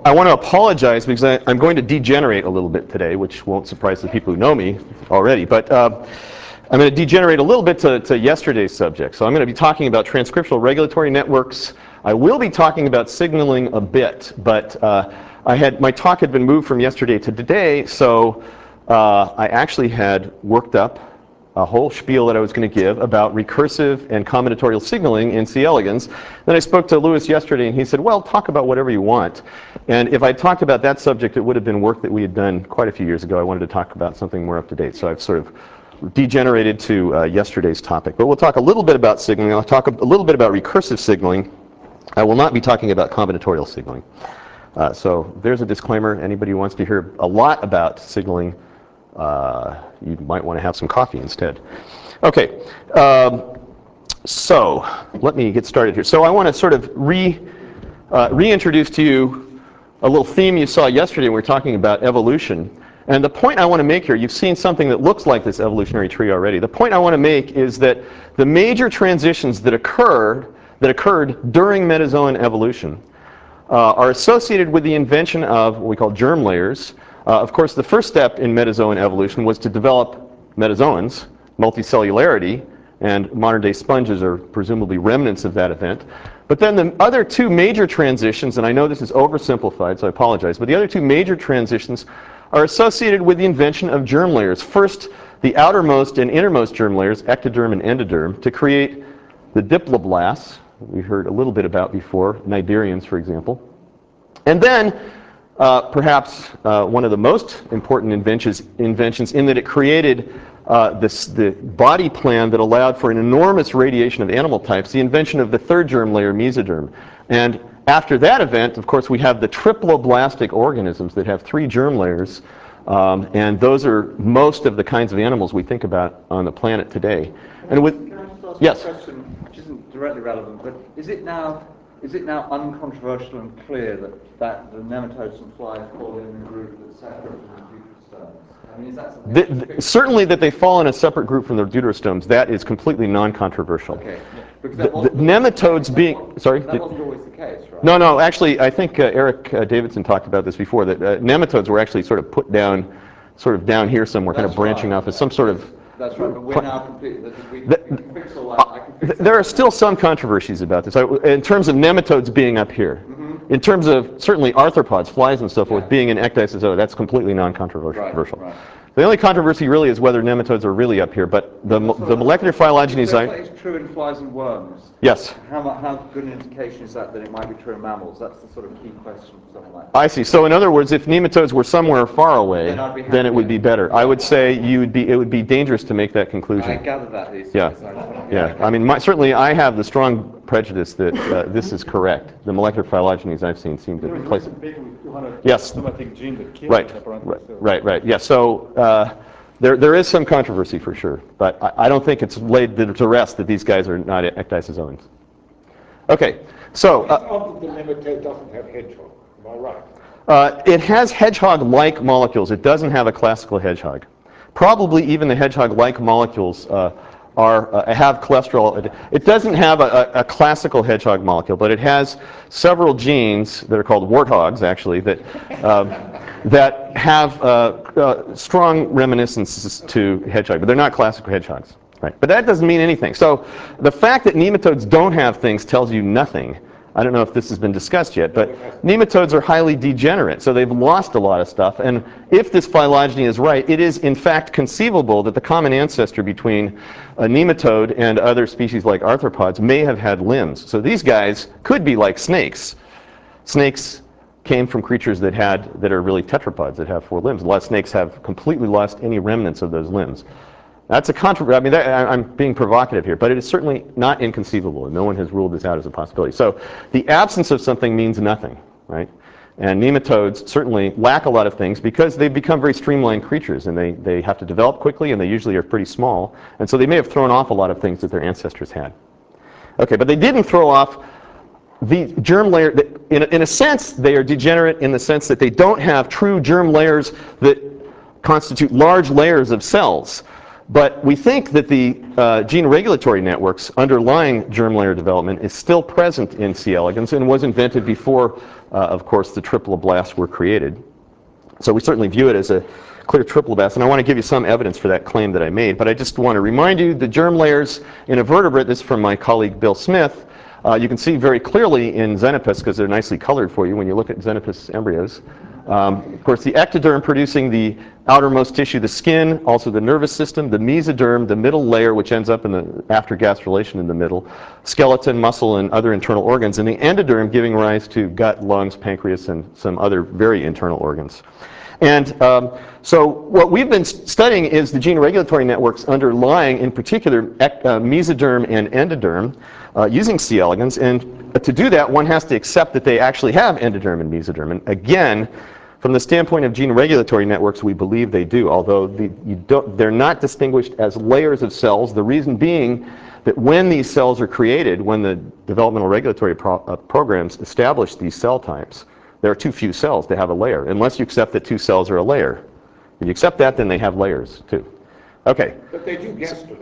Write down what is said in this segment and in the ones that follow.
I want to apologize because I'm going to degenerate a little bit today, which won't surprise the people who know me already. But I'm going to degenerate a little bit to yesterday's subject. So I'm going to be talking about transcriptional regulatory networks. I will be talking about signaling a bit, but my talk had been moved from yesterday to today, so I actually had worked up a whole spiel that I was going to give about recursive and combinatorial signaling in C. elegans. Then I spoke to Louis yesterday, and he said, well, talk about whatever you want. And if I talked about that subject, it would have been work that we had done quite a few years ago. I wanted to talk about something more up to date. So I've sort of degenerated to yesterday's topic. But we'll talk a little bit about signaling. I'll talk a little bit about recursive signaling. I will not be talking about combinatorial signaling. So there's a disclaimer. Anybody who wants to hear a lot about signaling, you might want to have some coffee instead. Okay, so let me get started here. So I want to sort of reintroduce to you a little theme you saw yesterday when we were talking about evolution. And the point I want to make here, you've seen something that looks like this evolutionary tree already. The point I want to make is that the major transitions that occurred during metazoan evolution are associated with the invention of what we call germ layers. Of course, the first step in metazoan evolution was to develop metazoans, multicellularity, and modern-day sponges are presumably remnants of that event. But then the other two major transitions, and I know this is oversimplified, so I apologize, but the other two major transitions are associated with the invention of germ layers. First, the outermost and innermost germ layers, ectoderm and endoderm, to create the diploblasts, we heard a little bit about before, Nibirians, for example. And then, perhaps one of the most important inventions in that it created the body plan that allowed for an enormous radiation of animal types, the invention of the third germ layer, mesoderm. And after that event, of course, we have the triploblastic organisms that have three germ layers, and those are most of the kinds of animals we think about on the planet today. And with, can I just ask yes, a question which isn't directly relevant, but is it now uncontroversial and clear that the nematodes and flies fall in a group that's separate from the deuterostomes? I mean, is that something certainly that they fall in a separate group from the deuterostomes, that is completely non-controversial. Okay. The nematodes being, sorry? That wasn't always the case, right? No, actually, I think Eric Davidson talked about this before, that nematodes were actually sort of put down, sort of down here somewhere, kind of branching off as some sort of... That's right, but we're now completely... We can fix all that. There are still some controversies about this. In terms of nematodes being up here, in terms of certainly arthropods, flies and so forth, being in ecdysozoa, that's completely non-controversial. Right. The only controversy really is whether nematodes are really up here, but the molecular phylogeny... So if it's true in flies and worms, yes. How good an indication is that it might be true in mammals? That's the sort of key question for something like that. I see. So in other words, if nematodes were somewhere far away, then it would be better. I would say it would be dangerous to make that conclusion. I gather that these days. Yeah. I mean, certainly I have the strong prejudice that this is correct. The molecular phylogenies I've seen seem to place it. Yes. Right. Yeah. So there is some controversy for sure, but I don't think it's laid to rest that these guys are not ecdysozoans. Okay. So the nematode doesn't have hedgehog. Am I right? It has hedgehog-like molecules. It doesn't have a classical hedgehog. Probably even the hedgehog-like molecules have cholesterol. It doesn't have a classical hedgehog molecule, but it has several genes that are called warthogs, actually, that have strong reminiscences to hedgehog, but they're not classical hedgehogs. Right. But that doesn't mean anything. So the fact that nematodes don't have things tells you nothing. I don't know if this has been discussed yet, but nematodes are highly degenerate, so they've lost a lot of stuff. And if this phylogeny is right, it is in fact conceivable that the common ancestor between a nematode and other species like arthropods may have had limbs. So these guys could be like snakes. Snakes came from creatures that are really tetrapods, that have 4 limbs. A lot of snakes have completely lost any remnants of those limbs. That's a controversy. I mean, I'm being provocative here, but it is certainly not inconceivable, and no one has ruled this out as a possibility. So the absence of something means nothing, right? And nematodes certainly lack a lot of things because they've become very streamlined creatures, and they have to develop quickly, and they usually are pretty small, and so they may have thrown off a lot of things that their ancestors had. Okay, but they didn't throw off the germ layer. In a sense, they are degenerate in the sense that they don't have true germ layers that constitute large layers of cells. But we think that the gene regulatory networks underlying germ layer development is still present in C. elegans and was invented before of course, the triploblasts were created. So we certainly view it as a clear triploblast, and I want to give you some evidence for that claim that I made. But I just want to remind you the germ layers in a vertebrate, this is from my colleague Bill Smith, you can see very clearly in Xenopus, because they're nicely colored for you when you look at Xenopus embryos. Of course, the ectoderm producing the outermost tissue, the skin, also the nervous system, the mesoderm, the middle layer, which ends up in the after gastrulation in the middle, skeleton, muscle, and other internal organs, and the endoderm giving rise to gut, lungs, pancreas, and some other very internal organs. And so what we've been studying is the gene regulatory networks underlying, in particular, mesoderm and endoderm, using C. elegans. And to do that, one has to accept that they actually have endoderm and mesoderm. And again, from the standpoint of gene regulatory networks, we believe they do, although they're not distinguished as layers of cells. The reason being that when these cells are created, when the developmental regulatory programs establish these cell types, there are too few cells to have a layer, unless you accept that two cells are a layer. If you accept that, then they have layers, too. Okay. But they do gastrulate.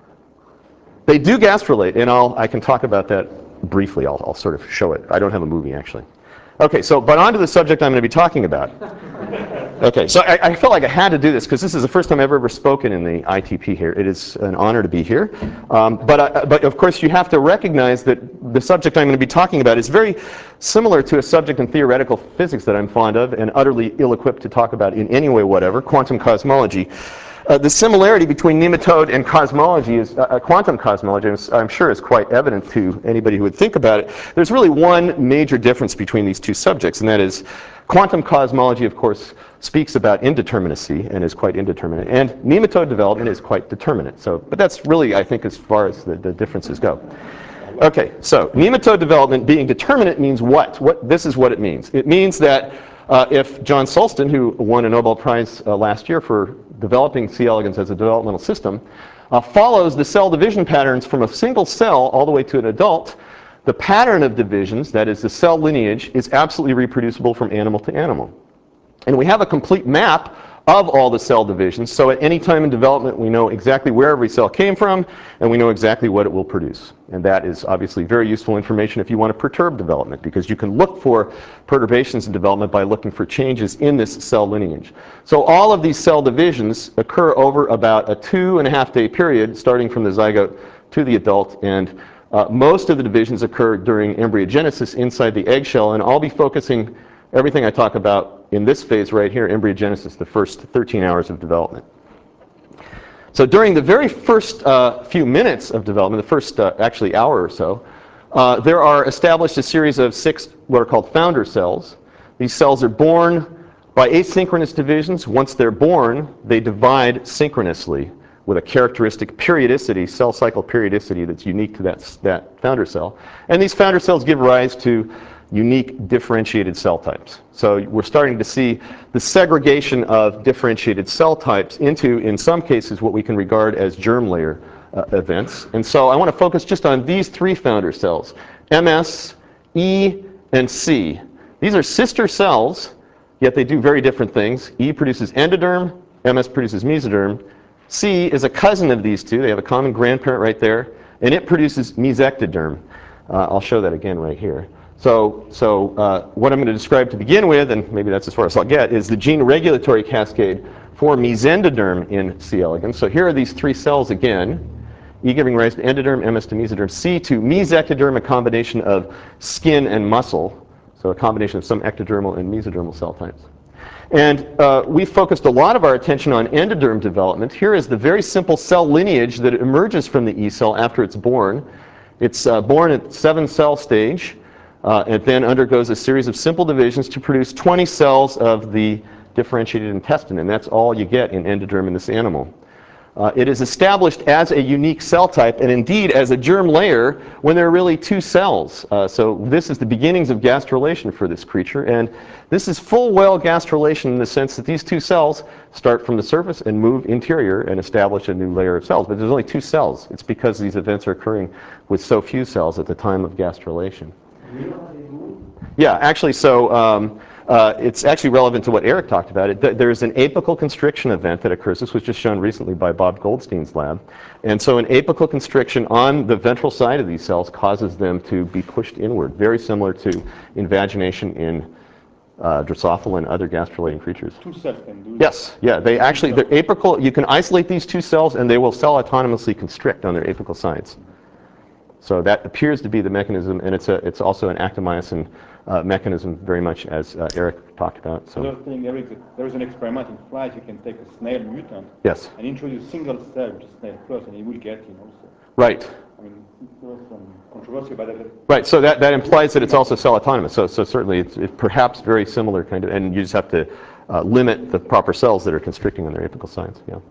They do gastrulate, and I can talk about that briefly. I'll sort of show it. I don't have a movie, actually. Okay, so, but on to the subject I'm going to be talking about. Okay, so I felt like I had to do this because this is the first time I've ever spoken in the ITP here. It is an honor to be here. But of course, you have to recognize that the subject I'm going to be talking about is very similar to a subject in theoretical physics that I'm fond of and utterly ill-equipped to talk about in any way whatever, quantum cosmology. The similarity between nematode and cosmology is quantum cosmology. I'm sure is quite evident to anybody who would think about it. There's really one major difference between these two subjects, and that is quantum cosmology, of course, speaks about indeterminacy and is quite indeterminate, and nematode development is quite determinate. So, but that's really, I think, as far as the differences go. Okay, so nematode development being determinate means what? This is what it means. It means that if John Sulston, who won a Nobel Prize last year for developing C. elegans as a developmental system, follows the cell division patterns from a single cell all the way to an adult, the pattern of divisions, that is the cell lineage, is absolutely reproducible from animal to animal. And we have a complete map of all the cell divisions, so at any time in development we know exactly where every cell came from, and we know exactly what it will produce. And that is obviously very useful information if you want to perturb development, because you can look for perturbations in development by looking for changes in this cell lineage. So all of these cell divisions occur over about a 2.5-day period, starting from the zygote to the adult, and most of the divisions occur during embryogenesis inside the eggshell, and I'll be focusing everything I talk about in this phase right here, embryogenesis, the first 13 hours of development. So during the very first few minutes of development, the first actually hour or so, there are established a series of 6 what are called founder cells. These cells are born by asynchronous divisions. Once they're born, they divide synchronously with a characteristic periodicity, cell cycle periodicity that's unique to that founder cell. And these founder cells give rise to unique differentiated cell types. So we're starting to see the segregation of differentiated cell types into, in some cases, what we can regard as germ layer events. And so I want to focus just on these 3 founder cells, MS, E, and C. These are sister cells, yet they do very different things. E produces endoderm, MS produces mesoderm. C is a cousin of these two. They have a common grandparent right there, and it produces mesectoderm. I'll show that again right here. So what I'm going to describe to begin with, and maybe that's as far as I'll get, is the gene regulatory cascade for mesendoderm in C. elegans. So here are these 3 cells again, E giving rise to endoderm, MS to mesoderm, C to mesectoderm, a combination of skin and muscle, so a combination of some ectodermal and mesodermal cell types. And we focused a lot of our attention on endoderm development. Here is the very simple cell lineage that emerges from the E cell after it's born. It's born at 7-cell stage. It then undergoes a series of simple divisions to produce 20 cells of the differentiated intestine, and that's all you get in endoderm in this animal. It is established as a unique cell type, and indeed as a germ layer, when there are really 2 cells. So this is the beginnings of gastrulation for this creature, and this is full well gastrulation in the sense that these 2 cells start from the surface and move interior and establish a new layer of cells. But there's only 2 cells. It's because these events are occurring with so few cells at the time of gastrulation. Yeah, actually, so it's actually relevant to what Eric talked about. There's an apical constriction event that occurs. This was just shown recently by Bob Goldstein's lab. And so an apical constriction on the ventral side of these cells causes them to be pushed inward, very similar to invagination in Drosophila and other gastrulating creatures. Two cells can do Yes, yeah, they're apical. You can isolate these two cells and they will cell autonomously constrict on their apical sides. So that appears to be the mechanism, and it's also an actomyosin mechanism, very much as Eric talked about. So. Another thing, Eric, there is an experiment in flies. You can take a snail mutant Yes. and introduce single cell, which is snail plus, and it will get in also. Right. I mean, there was some controversy about that. Right, so that implies that it's also cell autonomous. So certainly it's perhaps very similar kind of, and you just have to limit the proper cells that are constricting on their apical sides. Yeah.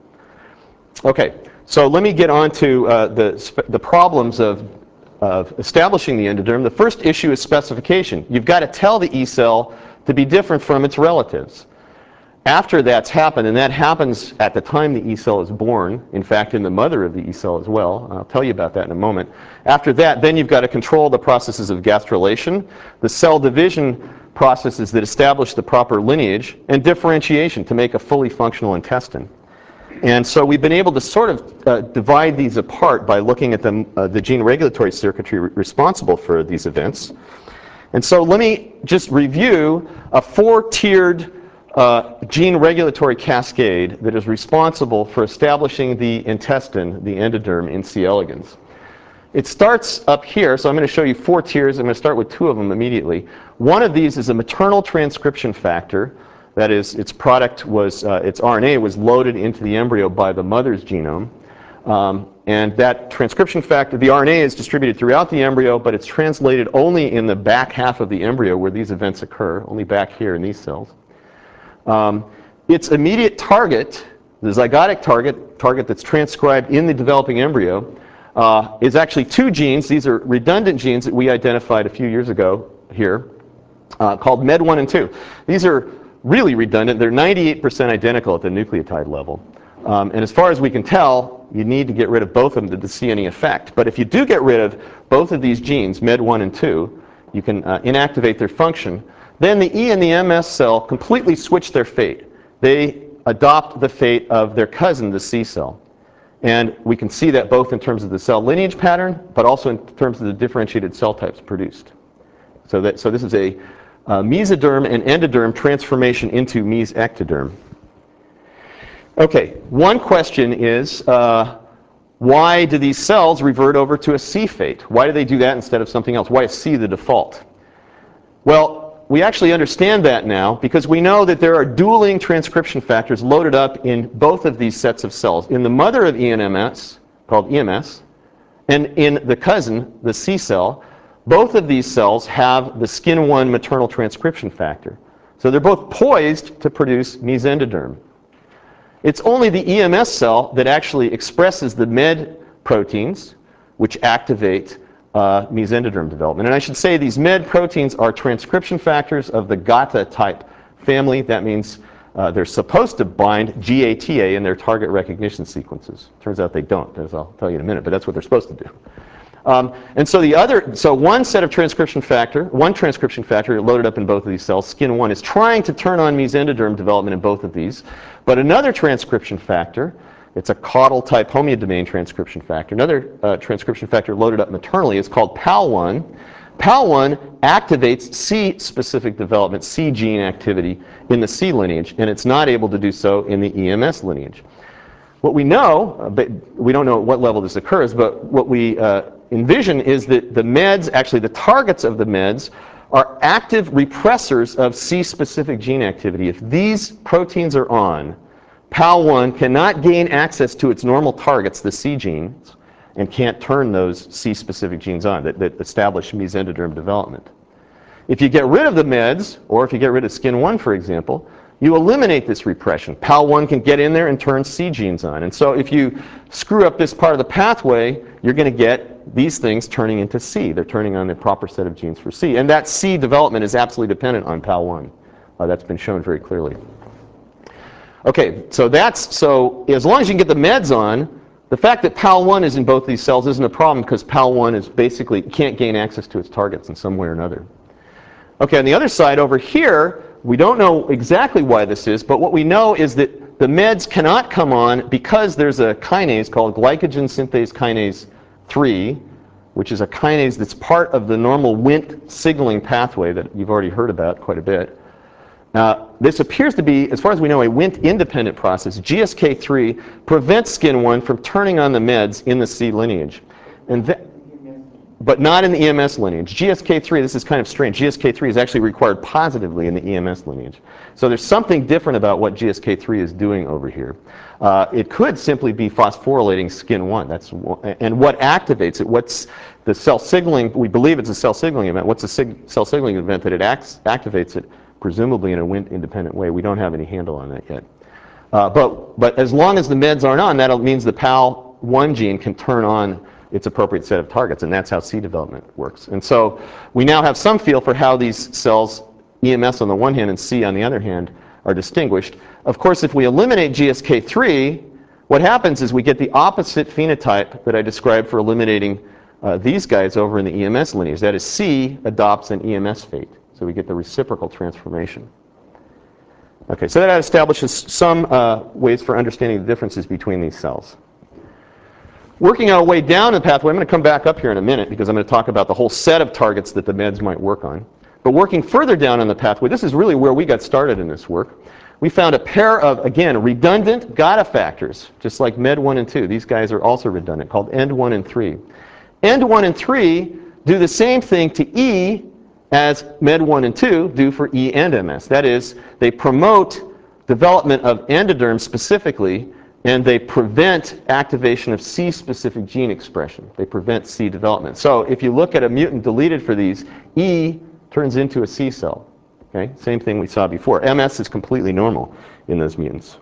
Okay, so let me get on to the problems of establishing the endoderm. The first issue is specification. You've got to tell the E cell to be different from its relatives. After that's happened, and that happens at the time the E cell is born, in fact in the mother of the E cell as well, I'll tell you about that in a moment. After that, then you've got to control the processes of gastrulation, the cell division processes that establish the proper lineage, and differentiation to make a fully functional intestine. And so we've been able to sort of divide these apart by looking at the gene regulatory circuitry responsible for these events. And so let me just review a four-tiered gene regulatory cascade that is responsible for establishing the intestine, the endoderm, in C. elegans. It starts up here, so I'm going to show you four tiers. I'm going to start with two of them immediately. One of these is a maternal transcription factor. That is, its product was, its RNA was loaded into the embryo by the mother's genome. And that transcription factor, the RNA is distributed throughout the embryo, but it's translated only in the back half of the embryo where these events occur, only back here in these cells. Its immediate target, the zygotic target that's transcribed in the developing embryo, is actually two genes. These are redundant genes that we identified a few years ago here, called MED1 and 2. These are really redundant. They're 98% identical at the nucleotide level. And as far as we can tell, you need to get rid of both of them to see any effect. But if you do get rid of both of these genes, MED1 and 2, you can inactivate their function. Then the E and the MS cell completely switch their fate. They adopt the fate of their cousin, the C cell. And we can see that both in terms of the cell lineage pattern, but also in terms of the differentiated cell types produced. So this is a mesoderm and endoderm transformation into mesectoderm. Okay, one question is, why do these cells revert over to a C fate? Why do they do that instead of something else? Why is C the default? Well, we actually understand that now because we know that there are dueling transcription factors loaded up in both of these sets of cells. In the mother of ENMS, called EMS, and in the cousin, the C cell, both of these cells have the SKIN1 maternal transcription factor. So they're both poised to produce mesendoderm. It's only the EMS cell that actually expresses the MED proteins, which activate mesendoderm development. And I should say these MED proteins are transcription factors of the GATA type family. That means they're supposed to bind GATA in their target recognition sequences. Turns out they don't, as I'll tell you in a minute, but that's what they're supposed to do. And so one set of transcription factor, one transcription factor loaded up in both of these cells, SKIN1, is trying to turn on mesendoderm development in both of these. But another transcription factor, it's a caudal type homeodomain transcription factor, another transcription factor loaded up maternally is called PAL1. PAL1 activates C-specific development, C gene activity in the C lineage, and it's not able to do so in the EMS lineage. What we know, but we don't know at what level this occurs, but what we envision is that the meds, actually the targets of the meds, are active repressors of C-specific gene activity. If these proteins are on, PAL1 cannot gain access to its normal targets, the C genes, and can't turn those C-specific genes on that establish mesendoderm development. If you get rid of the meds, or if you get rid of SKIN1, for example, you eliminate this repression. PAL1 can get in there and turn C genes on. And so if you screw up this part of the pathway, you're going to get these things turning into C. They're turning on the proper set of genes for C. And that C development is absolutely dependent on PAL1. That's been shown very clearly. Okay, so as long as you can get the meds on, the fact that PAL1 is in both these cells isn't a problem because PAL1 is basically can't gain access to its targets in some way or another. Okay, on the other side over here, we don't know exactly why this is, but what we know is that the meds cannot come on because there's a kinase called glycogen synthase kinase 3, which is a kinase that's part of the normal Wnt signaling pathway that you've already heard about quite a bit. This appears to be, as far as we know, a Wnt-independent process. GSK3 prevents SKIN1 from turning on the meds in the C lineage. But not in the EMS lineage. GSK3, this is kind of strange, GSK3 is actually required positively in the EMS lineage. So there's something different about what GSK3 is doing over here. It could simply be phosphorylating SKIN1. And what activates it? What's the cell signaling? We believe it's a cell signaling event. What's the cell signaling event that it activates it, presumably in a Wnt-independent way? We don't have any handle on that yet. But as long as the meds aren't on, that means the PAL1 gene can turn on its appropriate set of targets, and that's how C development works. And so we now have some feel for how these cells, EMS on the one hand and C on the other hand, are distinguished. Of course, if we eliminate GSK3, what happens is we get the opposite phenotype that I described for eliminating these guys over in the EMS lineage. That is, C adopts an EMS fate. So we get the reciprocal transformation. Okay, so that establishes some ways for understanding the differences between these cells. Working our way down the pathway, I'm going to come back up here in a minute because I'm going to talk about the whole set of targets that the meds might work on. But working further down on the pathway, this is really where we got started in this work. We found a pair of, again, redundant GATA factors, just like MED1 and 2. These guys are also redundant, called END1 and 3. END1 and 3 do the same thing to E as MED1 and 2 do for E and MS. That is, they promote development of endoderm specifically, and they prevent activation of C-specific gene expression. They prevent C development. So if you look at a mutant deleted for these, E turns into a C cell. Okay? Same thing we saw before. MS is completely normal in those mutants.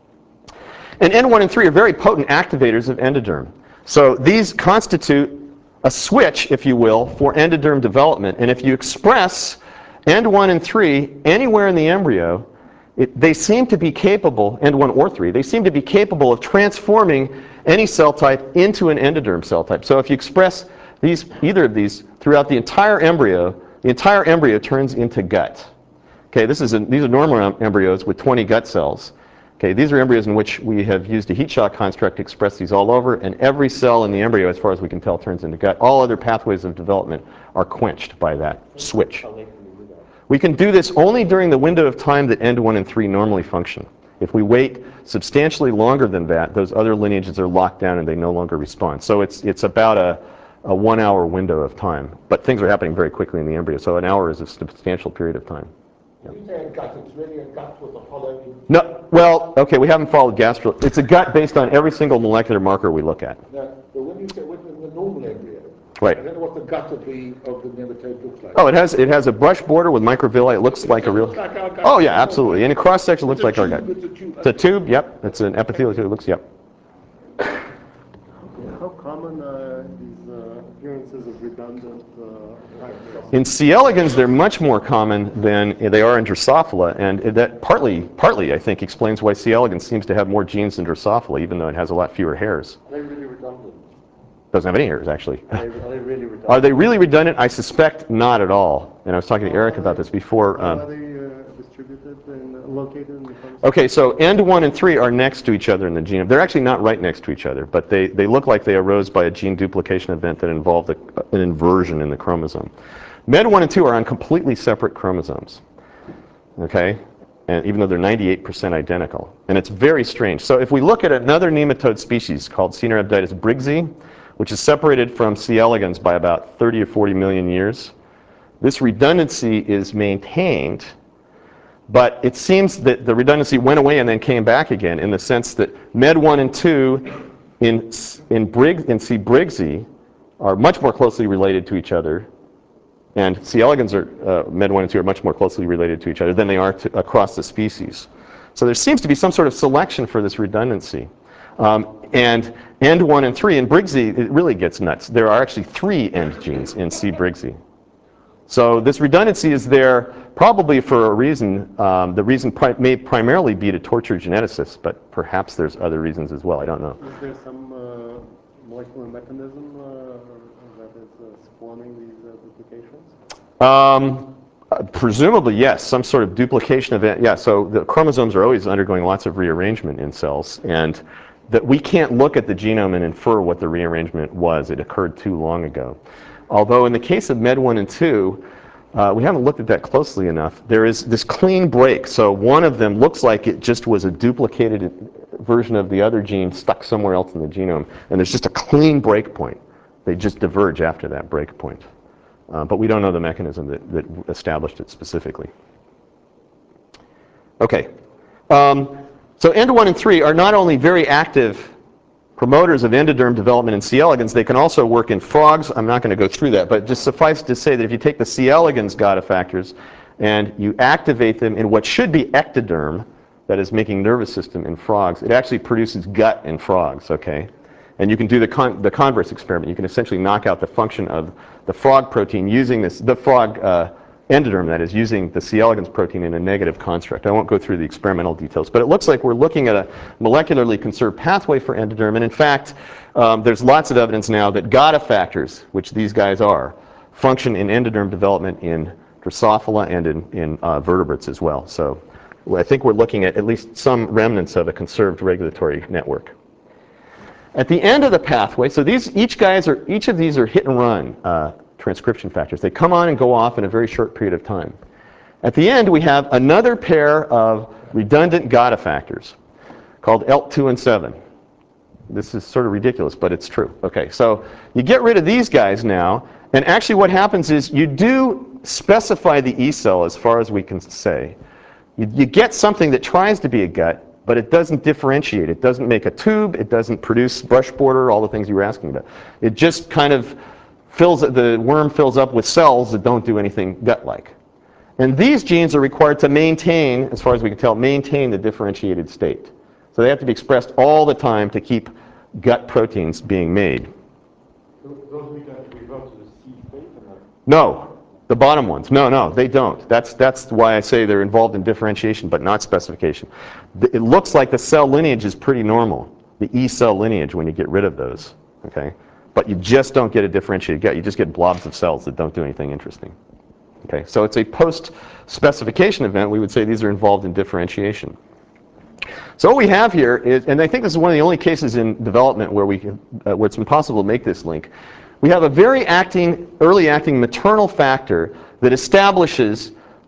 And N1 and 3 are very potent activators of endoderm. So these constitute a switch, if you will, for endoderm development. And if you express N1 and 3 anywhere in the embryo, they seem to be capable, N1 or 3, they seem to be capable of transforming any cell type into an endoderm cell type. So if you express either of these throughout the entire embryo turns into gut. Okay, these are normal embryos with 20 gut cells. Okay, these are embryos in which we have used a heat shock construct to express these all over, and every cell in the embryo, as far as we can tell, turns into gut. All other pathways of development are quenched by that switch. We can do this only during the window of time that End1 and 3 normally function. If we wait substantially longer than that, those other lineages are locked down and they no longer respond. So it's about a 1 hour window of time. But things are happening very quickly in the embryo, so an hour is a substantial period of time. When you say a gut, it's really a gut with a hollow... No, well, okay, we haven't followed gastro. It's a gut based on every single molecular marker we look at. No, but when you say within the normal embryo, Right. I don't know what the gut of the nematode looks like. Oh, it has a brush border with microvilli. It looks like a real... Looks like our gut. Oh, yeah, absolutely. And a cross-section looks like our gut. It's a tube. It's a tube, yep. It's an epithelial tube. It looks, yep. How common are these appearances of redundant factors? In C. elegans, they're much more common than they are in Drosophila, and that partly, I think, explains why C. elegans seems to have more genes than Drosophila, even though it has a lot fewer hairs. Are they really redundant? Doesn't have any hairs, actually. Are they really redundant? Are they really redundant? I suspect not at all. And I was talking to Eric about this before. How are they distributed and located in the chromosome? Okay, so End1 and 3 are next to each other in the genome. They're actually not right next to each other, but they look like they arose by a gene duplication event that involved an inversion in the chromosome. Med1 and 2 are on completely separate chromosomes, okay? And even though they're 98% identical. And it's very strange. So if we look at another nematode species called Caenorhabditis briggsii, which is separated from C. elegans by about 30 or 40 million years, this redundancy is maintained. But it seems that the redundancy went away and then came back again, in the sense that Med1 and 2 in C. briggsii are much more closely related to each other, and C. elegans are Med1 and 2 are much more closely related to each other than they are across the species. So there seems to be some sort of selection for this redundancy. And End1 and 3 in briggsii, it really gets nuts. There are actually 3 end genes in C. briggsii. So this redundancy is there probably for a reason. The reason may primarily be to torture geneticists, but perhaps there's other reasons as well. I don't know. Is there some molecular mechanism that is spawning these duplications? Presumably, yes, some sort of duplication event. Yeah, so the chromosomes are always undergoing lots of rearrangement in cells, and that we can't look at the genome and infer what the rearrangement was. It occurred too long ago. Although in the case of MED1 and 2, we haven't looked at that closely enough. There is this clean break. So one of them looks like it just was a duplicated version of the other gene stuck somewhere else in the genome, and there's just a clean break point. They just diverge after that break point. But we don't know the mechanism that established it specifically. Okay. So END1 and 3 are not only very active promoters of endoderm development in C. elegans, they can also work in frogs. I'm not going to go through that, but just suffice to say that if you take the C. elegans GATA factors and you activate them in what should be ectoderm, that is making nervous system in frogs, it actually produces gut in frogs, okay? And you can do the converse experiment. You can essentially knock out the function of the frog protein using the frog endoderm, that is, using the C. elegans protein in a negative construct. I won't go through the experimental details, but it looks like we're looking at a molecularly conserved pathway for endoderm. And in fact, there's lots of evidence now that GATA factors, which these guys are, function in endoderm development in Drosophila and in vertebrates as well. So I think we're looking at least some remnants of a conserved regulatory network. At the end of the pathway, so each of these are hit and run transcription factors. They come on and go off in a very short period of time. At the end, we have another pair of redundant GATA factors called ELT2 and 7. This is sort of ridiculous, but it's true. Okay, so you get rid of these guys now, and actually what happens is you do specify the E cell as far as we can say. You get something that tries to be a gut, but it doesn't differentiate. It doesn't make a tube. It doesn't produce brush border, all the things you were asking about. It just kind of the worm fills up with cells that don't do anything gut-like. And these genes are required to maintain, as far as we can tell, maintain the differentiated state. So they have to be expressed all the time to keep gut proteins being made. Those mutants revert to the C state or not? No. The bottom ones. No, they don't. That's why I say they're involved in differentiation, but not specification. It looks like the cell lineage is pretty normal, the E cell lineage, when you get rid of those. Okay? But you just don't get a differentiated gut. You just get blobs of cells that don't do anything interesting. Okay? So it's a post-specification event. We would say these are involved in differentiation. So what we have here is, and I think this is one of the only cases in development where where it's impossible to make this link. We have a very early acting maternal factor that establishes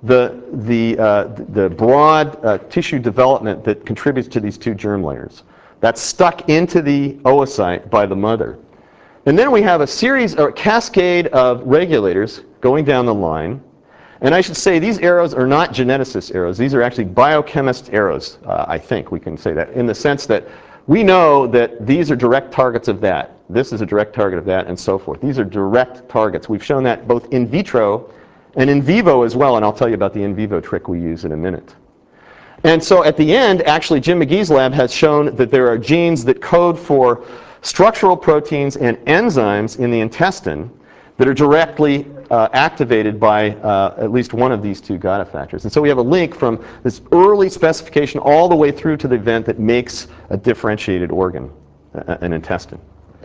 the broad tissue development that contributes to these two germ layers. That's stuck into the oocyte by the mother. And then we have a series or cascade of regulators going down the line. And I should say these arrows are not geneticist arrows. These are actually biochemist arrows, I think we can say that, in the sense that we know that these are direct targets of that. This is a direct target of that, and so forth. These are direct targets. We've shown that both in vitro and in vivo as well, and I'll tell you about the in vivo trick we use in a minute. And so at the end, actually, Jim McGee's lab has shown that there are genes that code for structural proteins and enzymes in the intestine that are directly activated by at least one of these two GATA factors. And so we have a link from this early specification all the way through to the event that makes a differentiated organ, an intestine.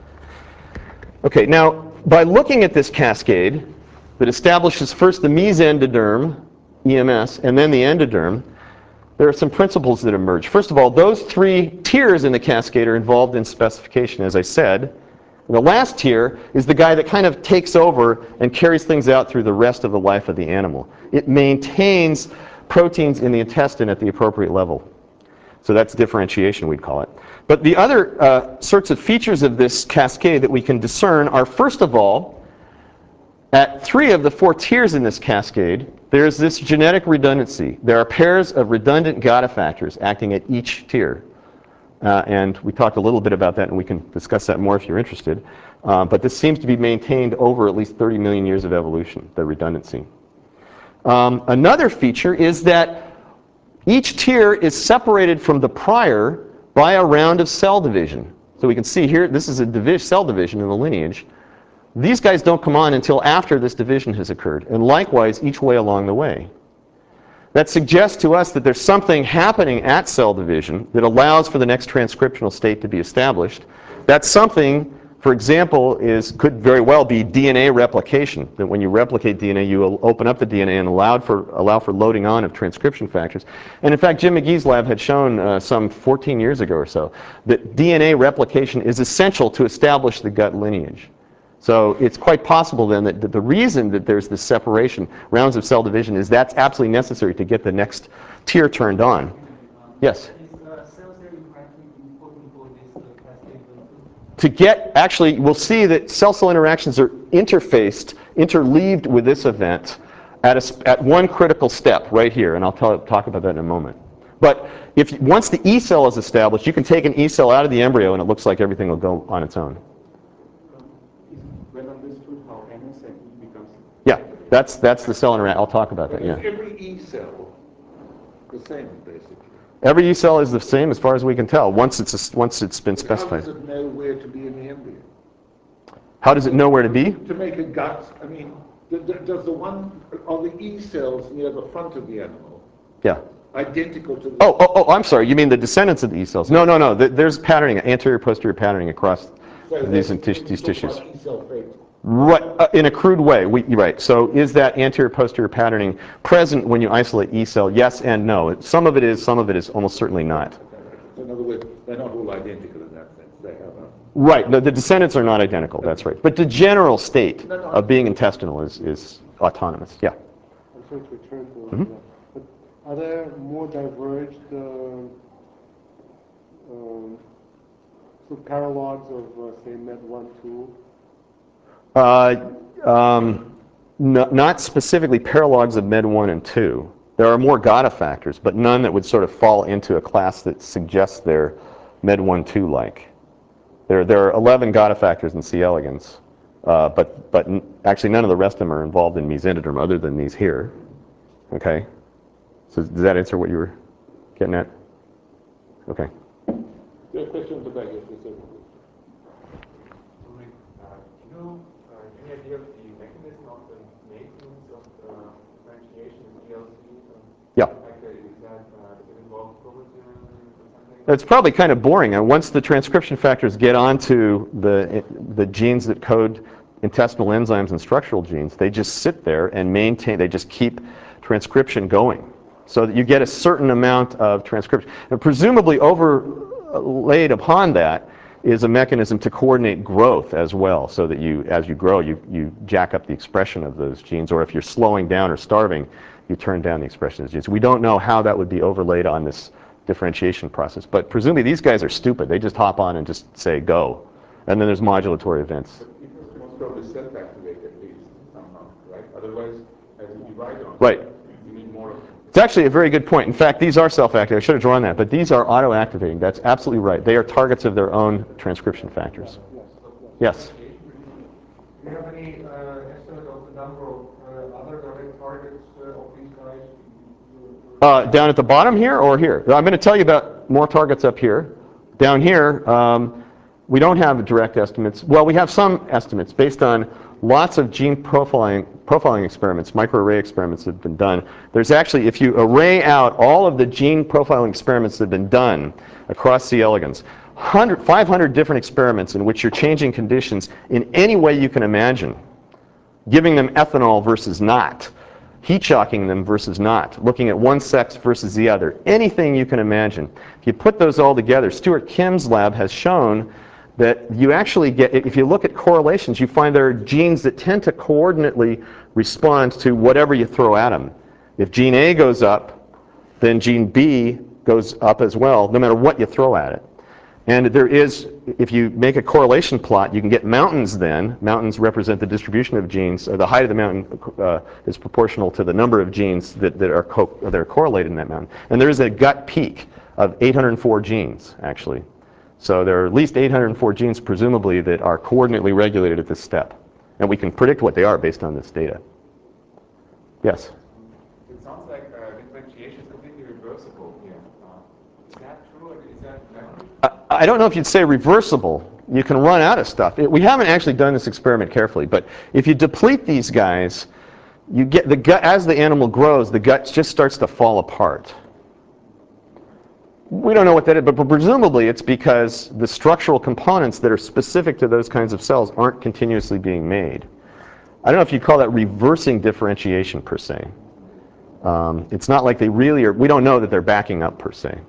Okay, now by looking at this cascade that establishes first the mesendoderm, EMS, and then the endoderm, there are some principles that emerge. First of all, those three tiers in the cascade are involved in specification, as I said. And the last tier is the guy that kind of takes over and carries things out through the rest of the life of the animal. It maintains proteins in the intestine at the appropriate level. So that's differentiation, we'd call it. But the other sorts of features of this cascade that we can discern are, first of all, at 3 of the 4 tiers in this cascade, there's this genetic redundancy. There are pairs of redundant GATA factors acting at each tier. And we talked a little bit about that, and we can discuss that more if you're interested. But this seems to be maintained over at least 30 million years of evolution, the redundancy. Another feature is that each tier is separated from the prior by a round of cell division. So we can see here, this is a cell division in the lineage. These guys don't come on until after this division has occurred, and likewise each way along the way. That suggests to us that there's something happening at cell division that allows for the next transcriptional state to be established. That something for example, could very well be DNA replication. That when you replicate DNA, you will open up the DNA and allow for loading on of transcription factors. And in fact, Jim McGee's lab had shown some 14 years ago or so that DNA replication is essential to establish the gut lineage. So it's quite possible then that the reason that there's this separation, rounds of cell division, is that's absolutely necessary to get the next tier turned on. Yes? To get, actually, we'll see that cell-cell interactions are interleaved with this event at one critical step right here, and I'll talk about that in a moment. But once the E cell is established, you can take an E cell out of the embryo and it looks like everything will go on its own. Well understood how MS and E becomes... Yeah, that's the cell interaction. I'll talk about that, yeah. Is every E cell the same, basically? Every E cell is the same as far as we can tell, once it's been But specified. how does it know where to be in the embryo? How does it know where to be? To make a gut, I mean, does the one, are the E cells near the front of the animal Yeah. identical to the... Oh, I'm sorry. You mean the descendants of the E cells? No. There's patterning, anterior-posterior patterning across these tissues. E cell fate. Right, in a crude way. Right. So is that anterior-posterior patterning present when you isolate E cell? Yes and no. Some of it is almost certainly not. So in other words, they're not all identical in that sense. They have a... Right. No, the descendants are not identical. That's right. But the general state of being intestinal is autonomous. Yeah. I'm sorry to return to that. But are there more diverged paralogs of, say, MED1, 2? Not specifically paralogs of MED1 and 2. There are more GATA factors, but none that would sort of fall into a class that suggests they're MED1, 2-like. There are 11 GATA factors in C. elegans, but actually none of the rest of them are involved in mesenteroderm other than these here. Okay? So does that answer what you were getting at? Okay. There's a question at the back, yes, sir. Any idea of the mechanism of the maintenance of differentiation in DLC? Yeah. Does it involve chromatin or something? It's probably kind of boring. And once the transcription factors get onto the genes that code intestinal enzymes and structural genes, they just sit there and they just keep transcription going. So that you get a certain amount of transcription. And presumably overlaid upon that is a mechanism to coordinate growth as well, so that as you grow, you jack up the expression of those genes, or if you're slowing down or starving, you turn down the expression of the genes. We don't know how that would be overlaid on this differentiation process, but presumably these guys are stupid. They just hop on and just say go, and then there's modulatory events. But it must probably self-activate at least somehow, right? Otherwise, as you divide on, Right. you need more of it. It's actually a very good point. In fact, these are self-activating. I should have drawn that, but these are auto-activating. That's absolutely right. They are targets of their own transcription factors. Yes? Do you have any estimate of the number of other direct targets of these guys? Down at the bottom here or here? I'm going to tell you about more targets up here. Down here, we don't have direct estimates. Well, we have some estimates based on lots of gene profiling experiments, microarray experiments that have been done. There's actually, if you array out all of the gene profiling experiments that have been done across C. elegans, 500 different experiments in which you're changing conditions in any way you can imagine, giving them ethanol versus not, heat shocking them versus not, looking at one sex versus the other, anything you can imagine. If you put those all together, Stuart Kim's lab has shown that you actually get, if you look at correlations, you find there are genes that tend to coordinately respond to whatever you throw at them. If gene A goes up, then gene B goes up as well, no matter what you throw at it. And there is, if you make a correlation plot, you can get mountains then. Mountains represent the distribution of genes. The height of the mountain is proportional to the number of genes that are correlated in that mountain. And there is a gut peak of 804 genes, actually. So there are at least 804 genes, presumably, that are coordinately regulated at this step. And we can predict what they are based on this data. Yes? It sounds like differentiation is completely reversible here. Is that true, or is that memory? I don't know if you'd say reversible. You can run out of stuff. We haven't actually done this experiment carefully, but if you deplete these guys, you get the gut, as the animal grows, the gut just starts to fall apart. We don't know what that is, but presumably it's because the structural components that are specific to those kinds of cells aren't continuously being made. I don't know if you'd call that reversing differentiation per se. It's not like they really are, we don't know that they're backing up per se.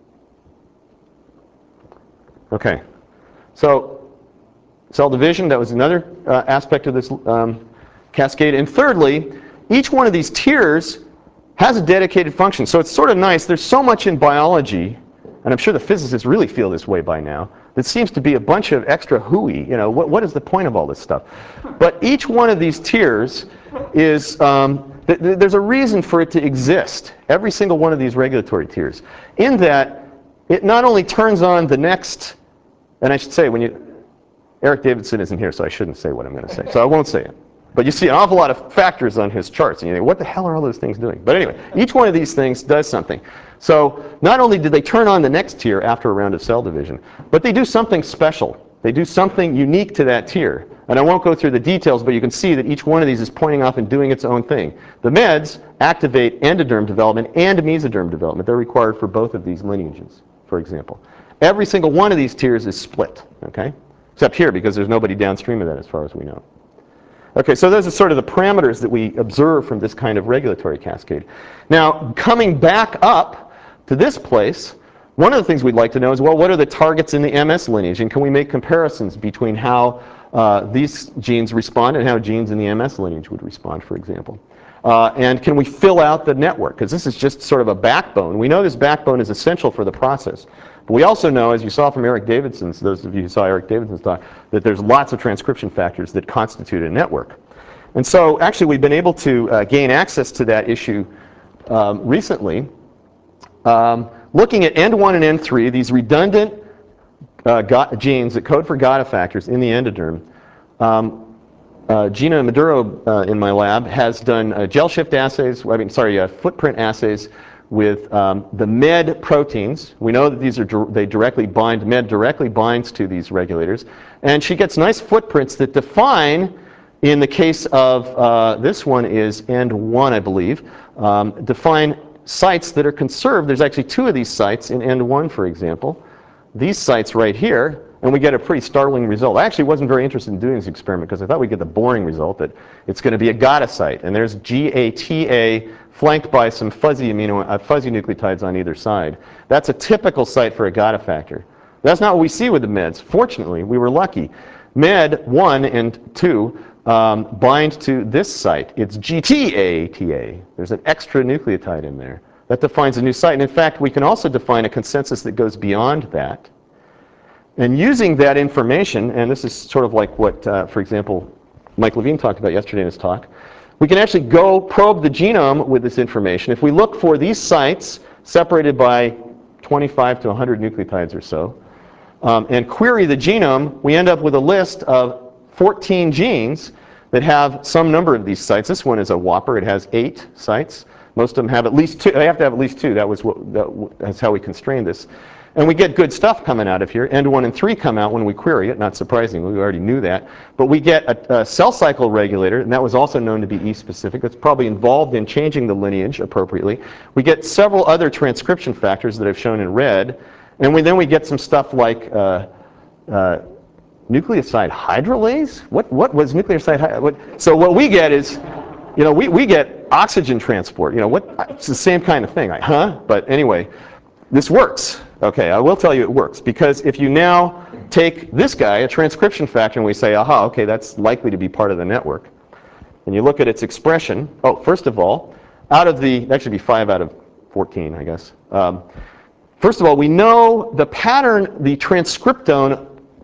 Okay, so cell division, that was another aspect of this cascade. And thirdly, each one of these tiers has a dedicated function. So it's sort of nice. There's so much in biology, and I'm sure the physicists really feel this way by now, that seems to be a bunch of extra hooey. You know, what is the point of all this stuff? But each one of these tiers is, there's a reason for it to exist, every single one of these regulatory tiers, in that it not only turns on the next, and I should say, Eric Davidson isn't here, so I shouldn't say what I'm going to say, so I won't say it. But you see an awful lot of factors on his charts, and you think, what the hell are all those things doing? But anyway, each one of these things does something. So not only do they turn on the next tier after a round of cell division, but they do something special. They do something unique to that tier. And I won't go through the details, but you can see that each one of these is pointing off and doing its own thing. The MEDs activate endoderm development and mesoderm development. They're required for both of these lineages, for example. Every single one of these tiers is split, okay? Except here, because there's nobody downstream of that as far as we know. Okay, so those are sort of the parameters that we observe from this kind of regulatory cascade. Now, coming back up to this place, one of the things we'd like to know is, well, what are the targets in the MS lineage? And can we make comparisons between how these genes respond and how genes in the MS lineage would respond, for example? And can we fill out the network? Because this is just sort of a backbone. We know this backbone is essential for the process. But we also know, as you saw from Eric Davidson's, those of you who saw Eric Davidson's talk, that there's lots of transcription factors that constitute a network. And so actually we've been able to gain access to that issue recently. Looking at End1 and End3, these redundant genes that code for GATA factors in the endoderm, Gina Maduro in my lab has done gel shift assays, footprint assays with the MED proteins. We know that these are they directly bind, MED directly binds to these regulators. And she gets nice footprints that define, in the case of this one is End1, I believe, define sites that are conserved. There's actually 2 of these sites in End1, for example. These sites right here, and we get a pretty startling result. I actually wasn't very interested in doing this experiment because I thought we'd get the boring result that it's going to be a GATA site, and there's GATA flanked by some fuzzy nucleotides on either side. That's a typical site for a GATA factor. That's not what we see with the MEDs. Fortunately, we were lucky. MED 1 and 2 bind to this site. It's GTATA. There's an extra nucleotide in there. That defines a new site. And in fact, we can also define a consensus that goes beyond that. And using that information, and this is sort of like what, for example, Mike Levine talked about yesterday in his talk, we can actually go probe the genome with this information. If we look for these sites separated by 25 to 100 nucleotides or so, and query the genome, we end up with a list of 14 genes that have some number of these sites. This one is a whopper. It has 8 sites. Most of them have at least 2. They have to have at least 2. That's how we constrained this. And we get good stuff coming out of here. End1 and 3 come out when we query it, not surprisingly. We already knew that. But we get a cell cycle regulator, and that was also known to be E-specific. That's probably involved in changing the lineage appropriately. We get several other transcription factors that I've shown in red. And then we get some stuff like nucleoside hydrolase? What was nucleoside hydrolase? So what we get is, you know, we get oxygen transport. You know, it's the same kind of thing. But anyway, this works. Okay, I will tell you it works. Because if you now take this guy, a transcription factor, and we say, aha, okay, that's likely to be part of the network. And you look at its expression. Oh, first of all, that should be 5 out of 14, I guess. First of all, we know the pattern, the transcriptome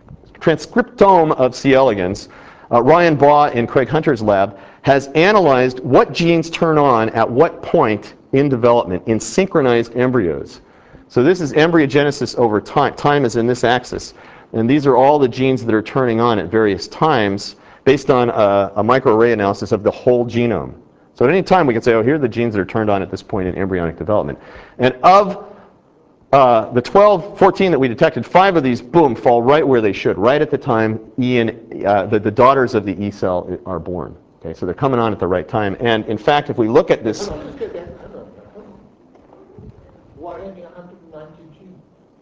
of C. elegans. Ryan Baugh in Craig Hunter's lab has analyzed what genes turn on at what point in development in synchronized embryos. So this is embryogenesis over time. Time is in this axis. And these are all the genes that are turning on at various times based on a microarray analysis of the whole genome. So at any time we can say, oh, here are the genes that are turned on at this point in embryonic development. And of the 14 that we detected, 5 of these, boom, fall right where they should, right at the time the daughters of the E cell are born. Okay, so they're coming on at the right time. And in fact, if we look at this... Why only 190 genes?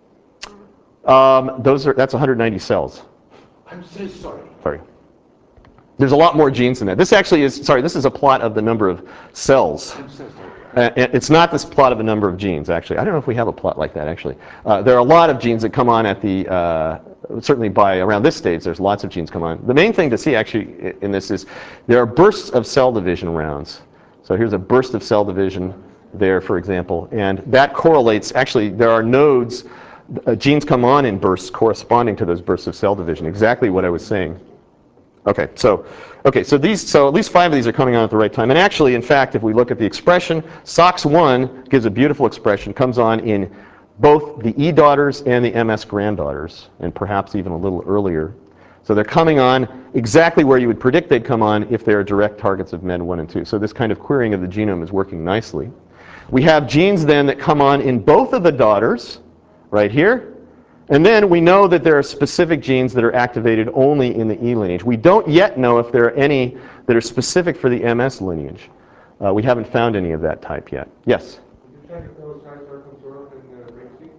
That's 190 cells. I'm so sorry. Sorry. There's a lot more genes than that. This actually is, sorry, this is a plot of the number of cells. I'm so sorry. It's not this plot of a number of genes, actually. I don't know if we have a plot like that, actually. There are a lot of genes that come on at the, certainly by around this stage, there's lots of genes come on. The main thing to see, actually, in this is there are bursts of cell division rounds. So here's a burst of cell division there, for example, and that correlates, actually, there are nodes, genes come on in bursts corresponding to those bursts of cell division, exactly what I was saying. Okay, so at least 5 of these are coming on at the right time. And actually, in fact, if we look at the expression, SOX1 gives a beautiful expression, comes on in both the E daughters and the MS granddaughters, and perhaps even a little earlier. So they're coming on exactly where you would predict they'd come on if they are direct targets of MEN1 and 2. So this kind of querying of the genome is working nicely. We have genes then that come on in both of the daughters, right here. And then we know that there are specific genes that are activated only in the E lineage. We don't yet know if there are any that are specific for the MS lineage. We haven't found any of that type yet. Yes? Did you check if those sites are conserved in the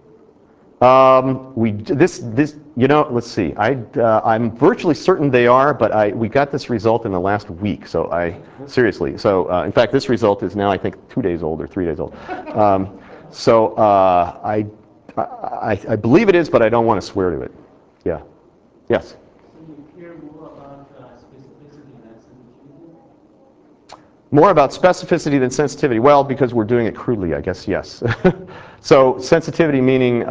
RIG-seq? Let's see. I'm virtually certain they are, but we got this result in the last week. So seriously. So in fact, this result is now, I think, 2 days old or 3 days old. I believe it is, but I don't want to swear to it. Yeah. Yes? So you hear more about specificity than sensitivity? More about specificity than sensitivity. Well, because we're doing it crudely, I guess, yes. So sensitivity meaning...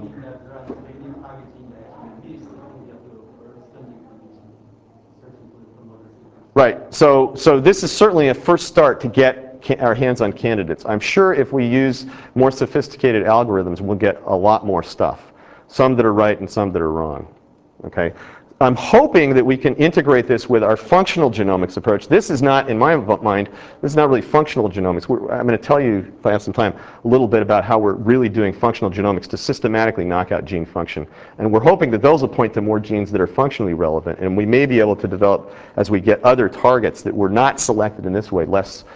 Right. So this is certainly a first start to get our hands on candidates. I'm sure if we use more sophisticated algorithms, we'll get a lot more stuff. Some that are right and some that are wrong. Okay? I'm hoping that we can integrate this with our functional genomics approach. This is not, in my mind, this is not really functional genomics. I'm going to tell you, if I have some time, a little bit about how we're really doing functional genomics to systematically knock out gene function. And we're hoping that those will point to more genes that are functionally relevant. And we may be able to develop, as we get other targets that were not selected in this way,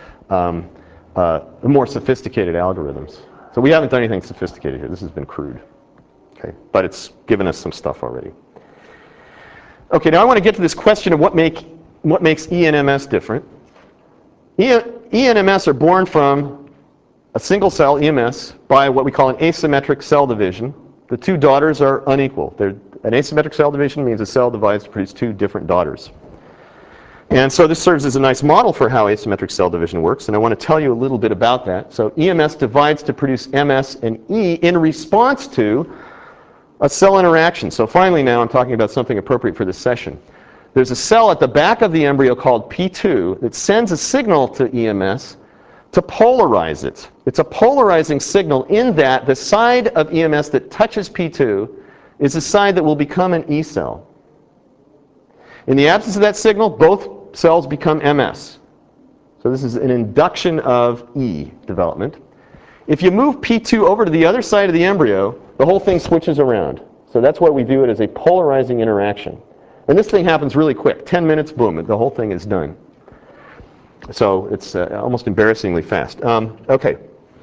more sophisticated algorithms. So we haven't done anything sophisticated here. This has been crude. Okay? But it's given us some stuff already. Okay, now I want to get to this question of what makes E and MS different. E and MS are born from a single cell, EMS, by what we call an asymmetric cell division. The 2 daughters are unequal. An asymmetric cell division means a cell divides to produce 2 different daughters. And so this serves as a nice model for how asymmetric cell division works, and I want to tell you a little bit about that. So EMS divides to produce MS and E in response to a cell interaction. So finally now I'm talking about something appropriate for this session. There's a cell at the back of the embryo called P2 that sends a signal to EMS to polarize it. It's a polarizing signal in that the side of EMS that touches P2 is the side that will become an E cell. In the absence of that signal, both cells become MS. So this is an induction of E development. If you move P2 over to the other side of the embryo, the whole thing switches around. So that's why we view it as a polarizing interaction. And this thing happens really quick. 10 minutes, boom, the whole thing is done. So it's almost embarrassingly fast. Okay.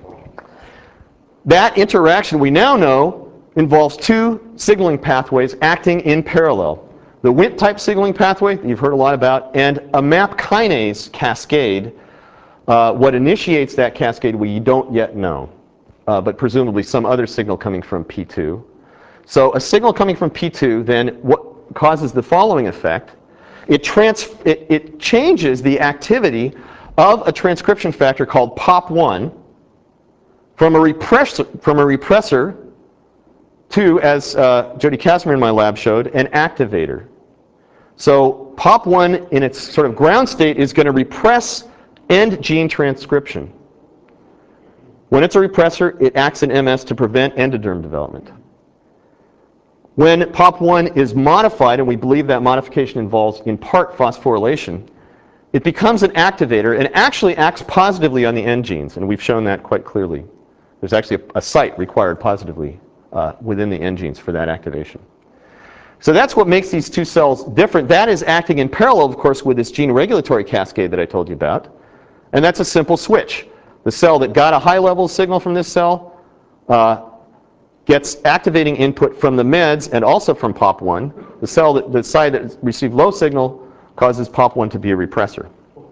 That interaction, we now know, involves 2 signaling pathways acting in parallel. The Wnt-type signaling pathway that you've heard a lot about, and a MAP kinase cascade. What initiates that cascade we don't yet know, but presumably some other signal coming from P2. So a signal coming from P2 then what causes the following effect. It changes the activity of a transcription factor called POP1 from a repressor to, as Jody Casimir in my lab showed, an activator. So POP1 in its sort of ground state is going to repress end gene transcription. When it's a repressor, it acts in MS to prevent endoderm development. When POP1 is modified, and we believe that modification involves in part phosphorylation, it becomes an activator and actually acts positively on the end genes, and we've shown that quite clearly. There's actually a site required positively within the end genes for that activation. So that's what makes these 2 cells different. That is acting in parallel, of course, with this gene regulatory cascade that I told you about. And that's a simple switch. The cell that got a high level signal from this cell gets activating input from the MEDS and also from POP1. The side that received low signal causes POP1 to be a repressor.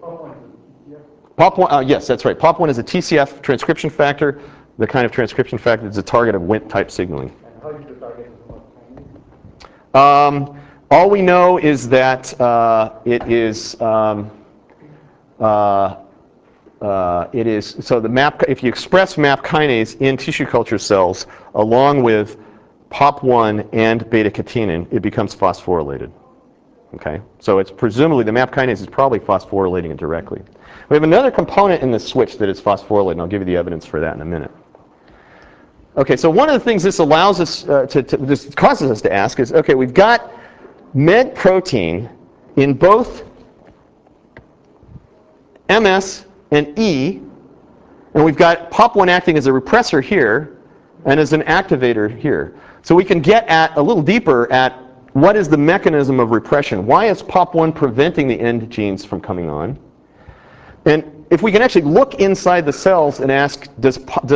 POP1, yes, that's right. POP1 is a TCF transcription factor, the kind of transcription factor that's a target of Wnt type signaling. And how is the target of All we know is that it is so the MAP, if you express MAP kinase in tissue culture cells along with POP1 and beta-catenin, it becomes phosphorylated. Okay, so it's presumably the MAP kinase is probably phosphorylating it directly. We have another component in the switch that is phosphorylated, and I'll give you the evidence for that in a minute. Okay, so one of the things this allows us this causes us to ask is, okay, we've got MED protein in both MS and E, and we've got POP1 acting as a repressor here and as an activator here. So we can get at a little deeper at what is the mechanism of repression. Why is POP1 preventing the end genes from coming on? And if we can actually look inside the cells and ask, do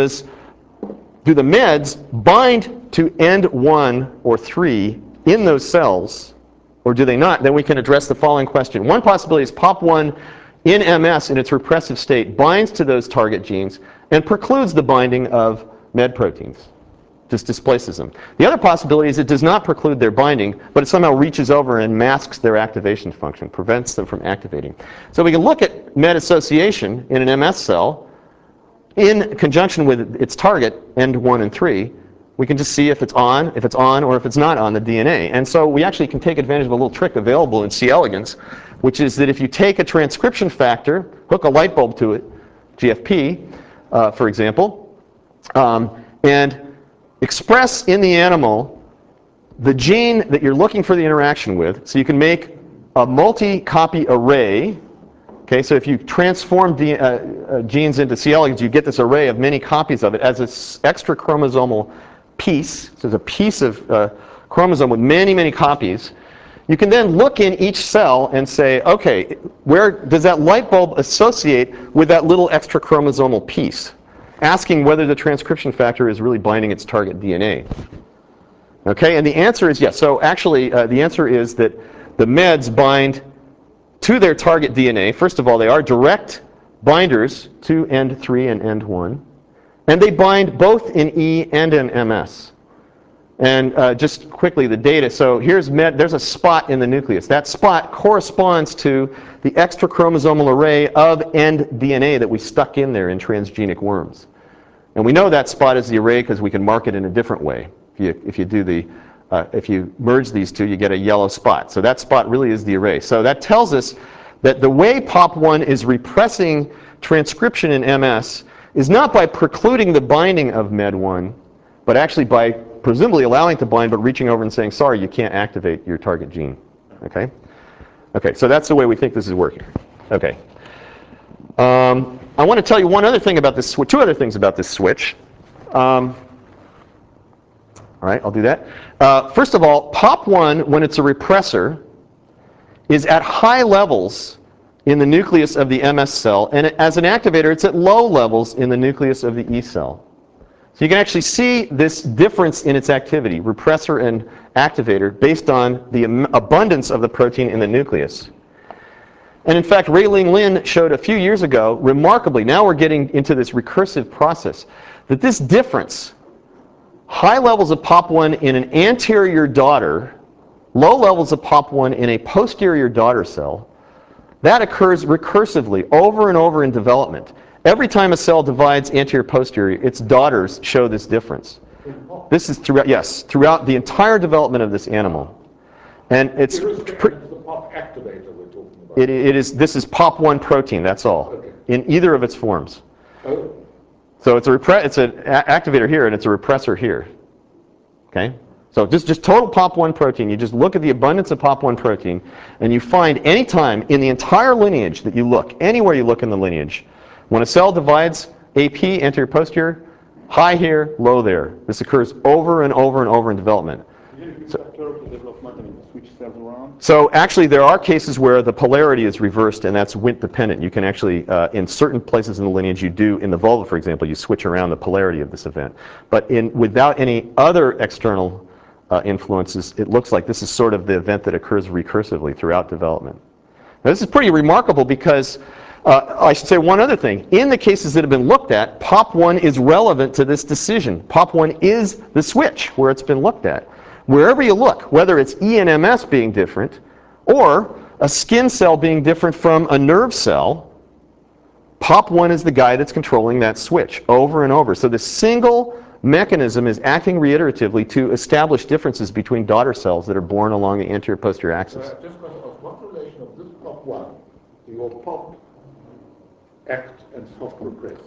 the MEDs bind to end 1 or 3 in those cells, or do they not? Then we can address the following question. One possibility is POP1 in MS in its repressive state binds to those target genes and precludes the binding of MED proteins, just displaces them. The other possibility is it does not preclude their binding, but it somehow reaches over and masks their activation function, prevents them from activating. So we can look at MED association in an MS cell in conjunction with its target, end 1 and 3. We can just see if it's on, or if it's not on the DNA. And so we actually can take advantage of a little trick available in C. elegans, which is that if you take a transcription factor, hook a light bulb to it, GFP, for example, and express in the animal the gene that you're looking for the interaction with. So you can make a multi-copy array. Okay, so if you transform genes into C. elegans, you get this array of many copies of it as an extra chromosomal piece. So it's a piece of chromosome with many, many copies. You can then look in each cell and say, okay, where does that light bulb associate with that little extra chromosomal piece? Asking whether the transcription factor is really binding its target DNA. Okay, and the answer is yes. So actually, the answer is that the MEDs bind to their target DNA. First of all, they are direct binders to end 3 and end 1. And they bind both in E and in MS. And just quickly, the data. So here's there's a spot in the nucleus. That spot corresponds to the extra chromosomal array of end DNA that we stuck in there in transgenic worms. And we know that spot is the array because we can mark it in a different way. If you merge these two, you get a yellow spot. So that spot really is the array. So that tells us that the way POP1 is repressing transcription in MS is not by precluding the binding of MED1, but actually by presumably allowing it to bind, but reaching over and saying, sorry, you can't activate your target gene. Okay? Okay, so that's the way we think this is working. Okay. I want to tell you one other thing about this switch, two other things about this switch. All right, I'll do that. First of all, POP1, when it's a repressor, is at high levels in the nucleus of the MS cell, and as an activator, it's at low levels in the nucleus of the E cell. So you can actually see this difference in its activity, repressor and activator, based on the abundance of the protein in the nucleus. And in fact, Rui-Ling Lin showed a few years ago, remarkably, now we're getting into this recursive process, that this difference, high levels of POP1 in an anterior daughter, low levels of POP1 in a posterior daughter cell, that occurs recursively over and over in development. Every time a cell divides anterior-posterior, its daughters show this difference. This is throughout, yes, throughout the entire development of this animal. And it's the POP activator we're talking about. this is POP1 protein, that's all, Okay. in either of its forms. Oh. So it's an activator here, and it's a repressor here. Okay? So just total POP1 protein, you just look at the abundance of POP1 protein, and you find any time in the entire lineage that you look, anywhere you look in the lineage, when a cell divides AP, anterior-posterior, high here, low there. This occurs over and over and over in development. So, switch cells around? So actually, there are cases where the polarity is reversed, and that's Wnt dependent. You can actually, in certain places in the lineage, you do, in the vulva, for example, you switch around the polarity of this event. But without any other external influences, it looks like this is sort of the event that occurs recursively throughout development. Now, this is pretty remarkable because, I should say one other thing. In the cases that have been looked at, POP1 is relevant to this decision. POP1 is the switch where it's been looked at. Wherever you look, whether it's ENMS being different or a skin cell being different from a nerve cell, POP1 is the guy that's controlling that switch over and over. So the single mechanism is acting reiteratively to establish differences between daughter cells that are born along the anterior-posterior axis. Just because of what relation of this POP1 to your POP act and soft repressed?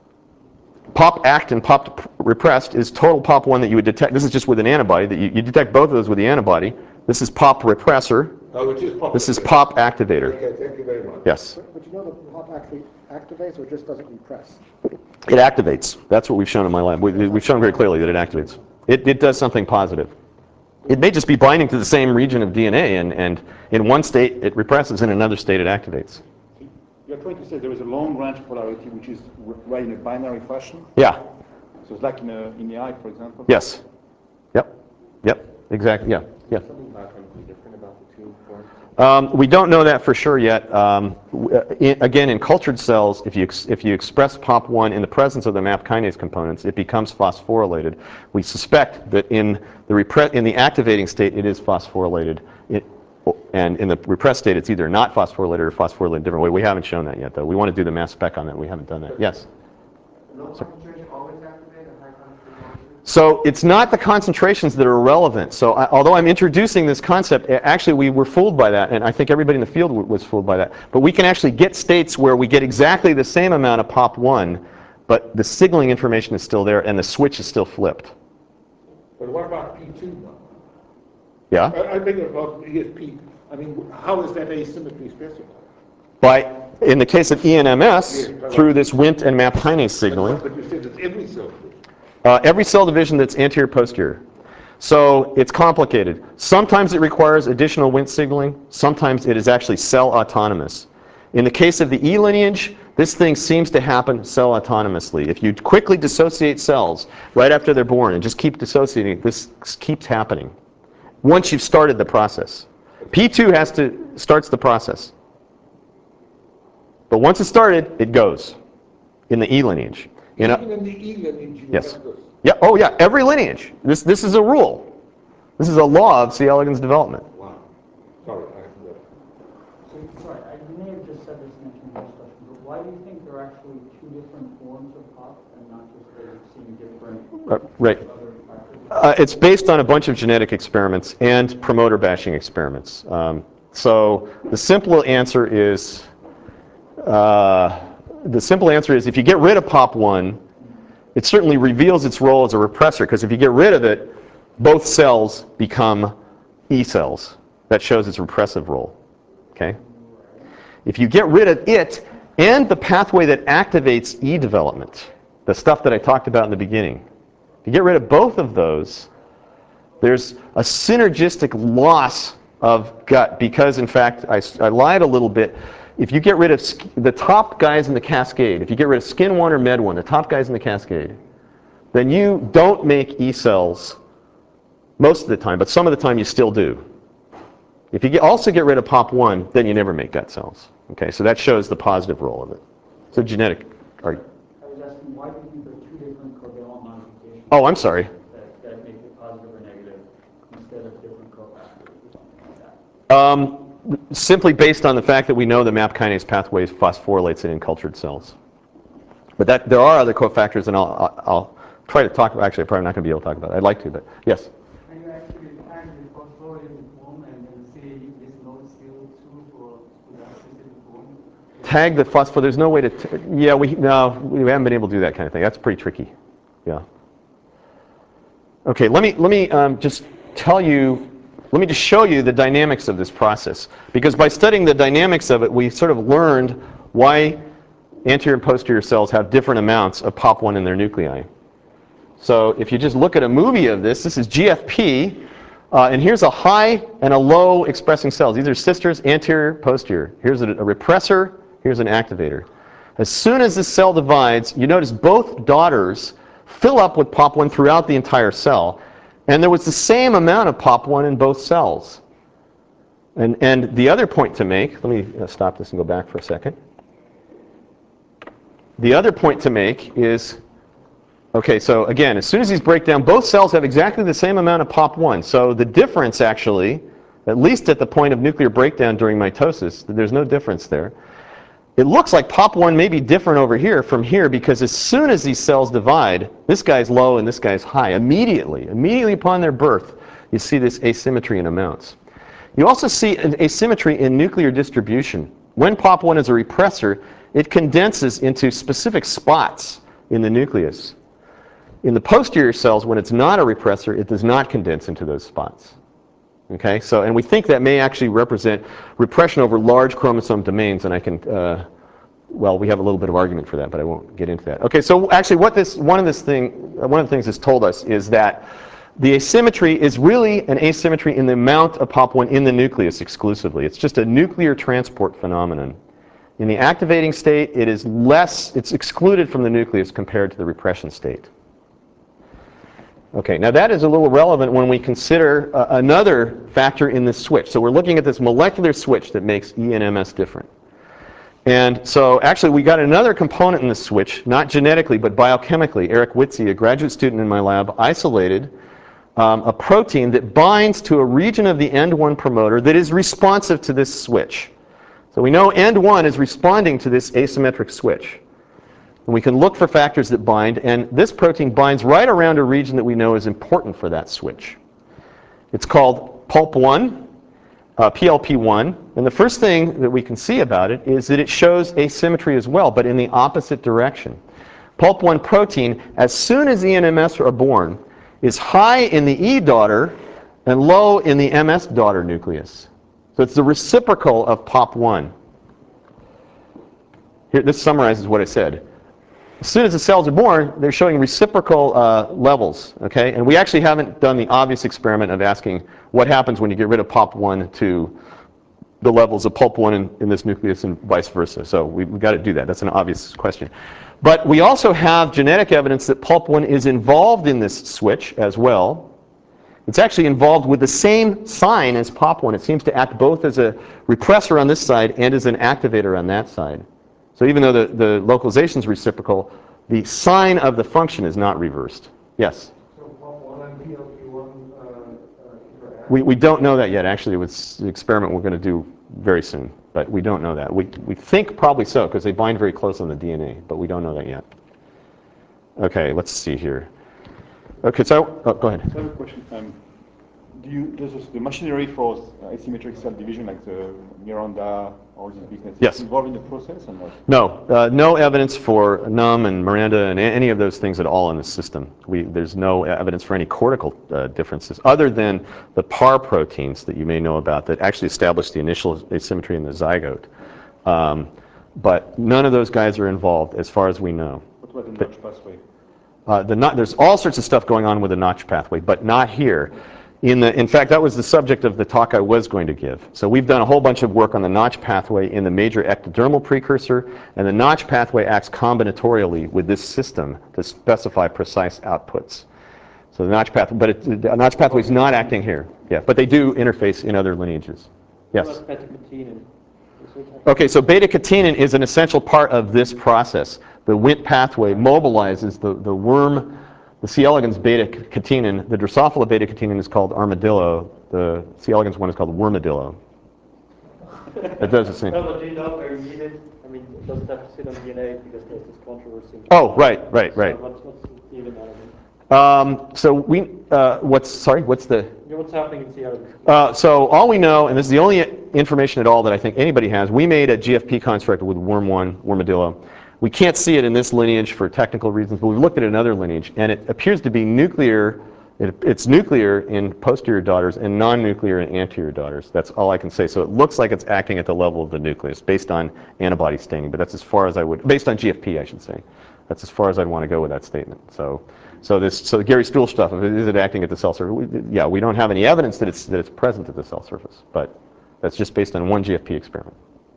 POP act and POP repressed is total POP1 that you would detect. This is just with an antibody. That you detect both of those with the antibody. This is POP repressor. Oh, which is POP. This is POP activator. Okay, thank you very much. Yes. But you know that POP actually activates or just doesn't repress? It activates. That's what we've shown in my lab. We've shown very clearly that it activates. It does something positive. It may just be binding to the same region of DNA, and in one state it represses, in another state it activates. You're trying to say there is a long range polarity which is right in a binary fashion? Yeah. So it's like in the eye, for example? Yes. Yep. Yep. Exactly. Yeah. Yeah. Something biochemically different about the two forms? We don't know that for sure yet. Again, in cultured cells, if you express POP1 in the presence of the MAP kinase components, it becomes phosphorylated. We suspect that in the activating state, it is phosphorylated. And in the repressed state, it's either not phosphorylated or phosphorylated a different way. We haven't shown that yet, though. We want to do the mass spec on that. We haven't done that. Yes? Low concentration always activate and high concentration? So it's not the concentrations that are relevant. So although I'm introducing this concept, actually we were fooled by that, and I think everybody in the field was fooled by that. But we can actually get states where we get exactly the same amount of POP1, but the signaling information is still there and the switch is still flipped. But what about P2 now? Yeah? I think about ESP. I mean, how is that asymmetry specified? In the case of ENMS, through this Wnt and MAP kinase signaling. But you said it's every cell division. Every cell division that's anterior-posterior. So it's complicated. Sometimes it requires additional Wnt signaling. Sometimes it is actually cell autonomous. In the case of the E lineage, this thing seems to happen cell autonomously. If you quickly dissociate cells right after they're born and just keep dissociating, this keeps happening once you've started the process. P2 starts the process. But once it's started, it goes in the E lineage. Even in the E lineage, you Yes. have this. Yeah. Oh, yeah. Every lineage. This is a rule. This is a law of C. elegans development. Wow. Sorry, I So, sorry, I may have just said this in the first question, but why do you think there are actually two different forms of POP and not just they're seeing different Right. other factors? It's based on a bunch of genetic experiments and promoter bashing experiments. So the simple answer is if you get rid of POP1, it certainly reveals its role as a repressor, because if you get rid of it, both cells become E cells. That shows its repressive role. Okay? If you get rid of it and the pathway that activates E development, the stuff that I talked about in the beginning, if you get rid of both of those, there's a synergistic loss of gut, because in fact, I lied a little bit. If you get rid of the top guys in the cascade, if you get rid of SKIN1 or MED1, the top guys in the cascade, then you don't make E cells most of the time, but some of the time you still do. If you also get rid of POP1, then you never make gut cells. Okay, so that shows the positive role of it. So genetic. I was asking, why do you think there are two different covalent modifications Oh, I'm sorry. that make it positive or negative instead of different cofactors or something like that? Simply based on the fact that we know the MAP kinase pathway phosphorylates it in cultured cells. But there are other cofactors, and I'll try to talk about. Actually, I'm probably not going to be able to talk about it. I'd like to, but yes. Can you actually tag the phosphorylated form and then say this node CO2 for that specific form? Tag the phosphor. There's no way to. Yeah, we haven't been able to do that kind of thing. That's pretty tricky. Yeah. Okay. Let me just tell you. Let me just show you the dynamics of this process, because by studying the dynamics of it, we sort of learned why anterior and posterior cells have different amounts of POP1 in their nuclei. So if you just look at a movie of this is GFP And here's a high and a low expressing cells. These are sisters, anterior, posterior. Here's a repressor, here's an activator. As soon as this cell divides, you notice both daughters fill up with POP1 throughout the entire cell. And there was the same amount of POP1 in both cells. And the other point to make, let me stop this and go back for a second. The other point to make is, okay, so again, as soon as these break down, both cells have exactly the same amount of POP1. So the difference actually, at least at the point of nuclear breakdown during mitosis, there's no difference there. It looks like POP1 may be different over here from here because as soon as these cells divide, this guy's low and this guy's high. Immediately upon their birth, you see this asymmetry in amounts. You also see an asymmetry in nuclear distribution. When POP1 is a repressor, it condenses into specific spots in the nucleus. In the posterior cells, when it's not a repressor, it does not condense into those spots. Okay, so, and we think that may actually represent repression over large chromosome domains, and I can, well, we have a little bit of argument for that, but I won't get into that. Okay, so actually what one of the things this told us is that the asymmetry is really an asymmetry in the amount of POP1 in the nucleus exclusively. It's just a nuclear transport phenomenon. In the activating state, it is less, it's excluded from the nucleus compared to the repression state. Okay, now that is a little relevant when we consider another factor in this switch. So we're looking at this molecular switch that makes E and MS different. And so actually we got another component in the switch, not genetically but biochemically. Eric Witze, a graduate student in my lab, isolated a protein that binds to a region of the end1 promoter that is responsive to this switch. So we know end1 is responding to this asymmetric switch. And we can look for factors that bind, and this protein binds right around a region that we know is important for that switch. It's called PULP1, PLP1, and the first thing that we can see about it is that it shows asymmetry as well, but in the opposite direction. PULP1 protein, as soon as E and MS are born, is high in the E daughter and low in the MS daughter nucleus. So it's the reciprocal of POP1. Here, this summarizes what I said. As soon as the cells are born, they're showing reciprocal levels, okay? And we actually haven't done the obvious experiment of asking what happens when you get rid of POP1 to the levels of PULP1 in this nucleus and vice versa. So we've got to do that. That's an obvious question. But we also have genetic evidence that PULP1 is involved in this switch as well. It's actually involved with the same sign as POP1. It seems to act both as a repressor on this side and as an activator on that side. So even though the localization is reciprocal, the sign of the function is not reversed. Yes? So POP1 and PLP1 interact? We don't know that yet. Actually, it's the experiment we're going to do very soon. But we don't know that. We think probably so, because they bind very close on the DNA. But we don't know that yet. Okay, let's see here. Okay, so, oh, go ahead. So I have a question. Does the machinery for asymmetric cell division, like the Miranda, all these businesses, Yes. involved in the process or not? No, no evidence for NUM and Miranda and any of those things at all in the system. There's no evidence for any cortical differences other than the PAR proteins that you may know about that actually establish the initial asymmetry in the zygote. But none of those guys are involved as far as we know. What about the Notch pathway? There's all sorts of stuff going on with the Notch pathway, but not here. In fact, that was the subject of the talk I was going to give. So we've done a whole bunch of work on the Notch pathway in the major ectodermal precursor, and the Notch pathway acts combinatorially with this system to specify precise outputs. So the Notch pathway, but the Notch pathway is not acting here. Yeah, but they do interface in other lineages. Yes? Okay, so beta-catenin is an essential part of this process. The Wnt pathway mobilizes the worm. The C. elegans beta-catenin, the Drosophila beta-catenin is called armadillo. The C. elegans one is called wormadillo. It does the same. No, but do you know where you need it? I mean, does it have to sit on DNA because there's this controversy? Oh, right. So what's even element? So we, what's the? What's happening in C. elegans? So all we know, and this is the only information at all that I think anybody has, we made a GFP construct with worm1, wormadillo. We can't see it in this lineage for technical reasons, but we've looked at another lineage, and it appears to be nuclear. It's nuclear in posterior daughters and non-nuclear in anterior daughters. That's all I can say. So it looks like it's acting at the level of the nucleus based on antibody staining, but that's as far as I would, based on GFP, I should say. That's as far as I'd want to go with that statement. So So the Gary Stool stuff, is it acting at the cell surface? Yeah, we don't have any evidence that it's present at the cell surface, but that's just based on one GFP experiment.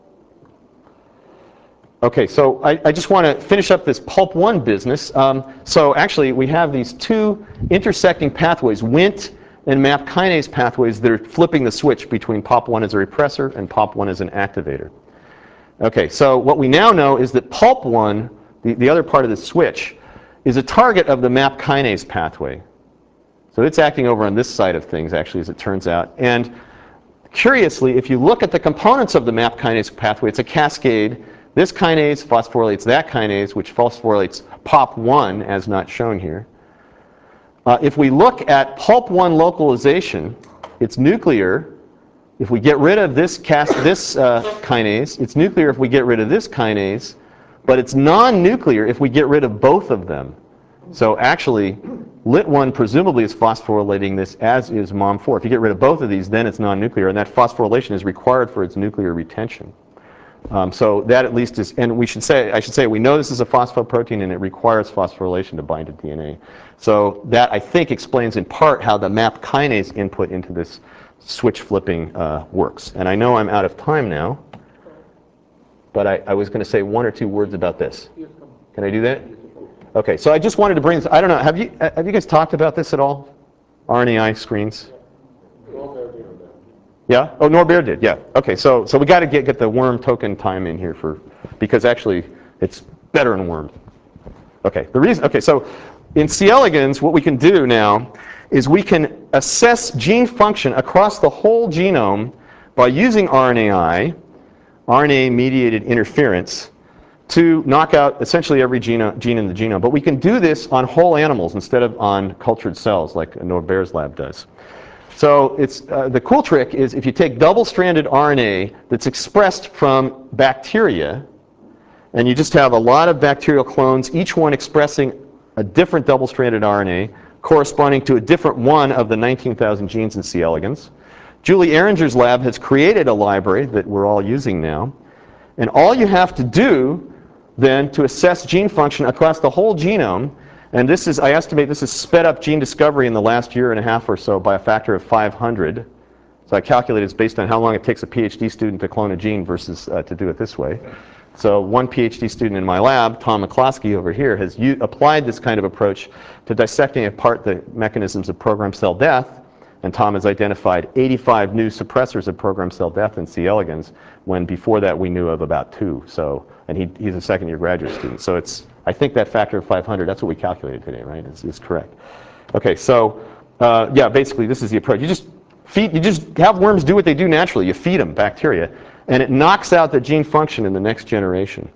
Okay, so I just want to finish up this PULP1 business. So actually, we have these two intersecting pathways, Wnt and MAP kinase pathways, that are flipping the switch between POP1 as a repressor and POP1 as an activator. Okay, so what we now know is that PULP1, the other part of the switch, is a target of the MAP kinase pathway. So it's acting over on this side of things, actually, as it turns out. And curiously, if you look at the components of the MAP kinase pathway, it's a cascade. This kinase phosphorylates that kinase, which phosphorylates POP1, as not shown here. If we look at PULP1 localization, it's nuclear. If we get rid of this kinase, it's nuclear if we get rid of this kinase, but it's non-nuclear if we get rid of both of them. So actually, LIT1 presumably is phosphorylating this, as is MOM4. If you get rid of both of these, then it's non-nuclear, and that phosphorylation is required for its nuclear retention. So that at least is, and I should say, we know this is a phosphoprotein and it requires phosphorylation to bind to DNA. So that, I think, explains in part how the MAP kinase input into this switch flipping works. And I know I'm out of time now, but I was going to say one or two words about this. Can I do that? Okay, so I just wanted to bring this, I don't know, have you guys talked about this at all? RNAi screens? Yeah? Oh, Norbert did, yeah. Okay, so we got to get the worm token time in here because actually it's better in worms. Okay, so in C. elegans, what we can do now is we can assess gene function across the whole genome by using RNAi, RNA-mediated interference, to knock out essentially every gene in the genome. But we can do this on whole animals instead of on cultured cells like Norbert's lab does. So the cool trick is if you take double-stranded RNA that's expressed from bacteria, and you just have a lot of bacterial clones, each one expressing a different double-stranded RNA corresponding to a different one of the 19,000 genes in C. elegans. Julie Ehringer's lab has created a library that we're all using now. And all you have to do then to assess gene function across the whole genome, and this is, I estimate this has sped up gene discovery in the last year and a half or so by a factor of 500. So I calculate it's based on how long it takes a PhD student to clone a gene versus to do it this way. So one PhD student in my lab, Tom McCloskey over here, has applied this kind of approach to dissecting apart the mechanisms of programmed cell death. And Tom has identified 85 new suppressors of programmed cell death in C. elegans, when before that we knew of about 2. So, and he's a second-year graduate student. So it's, I think that factor of 500, that's what we calculated today, right? Is correct. Okay, so yeah, basically this is the approach. You just have worms do what they do naturally. You feed them bacteria, and it knocks out the gene function in the next generation.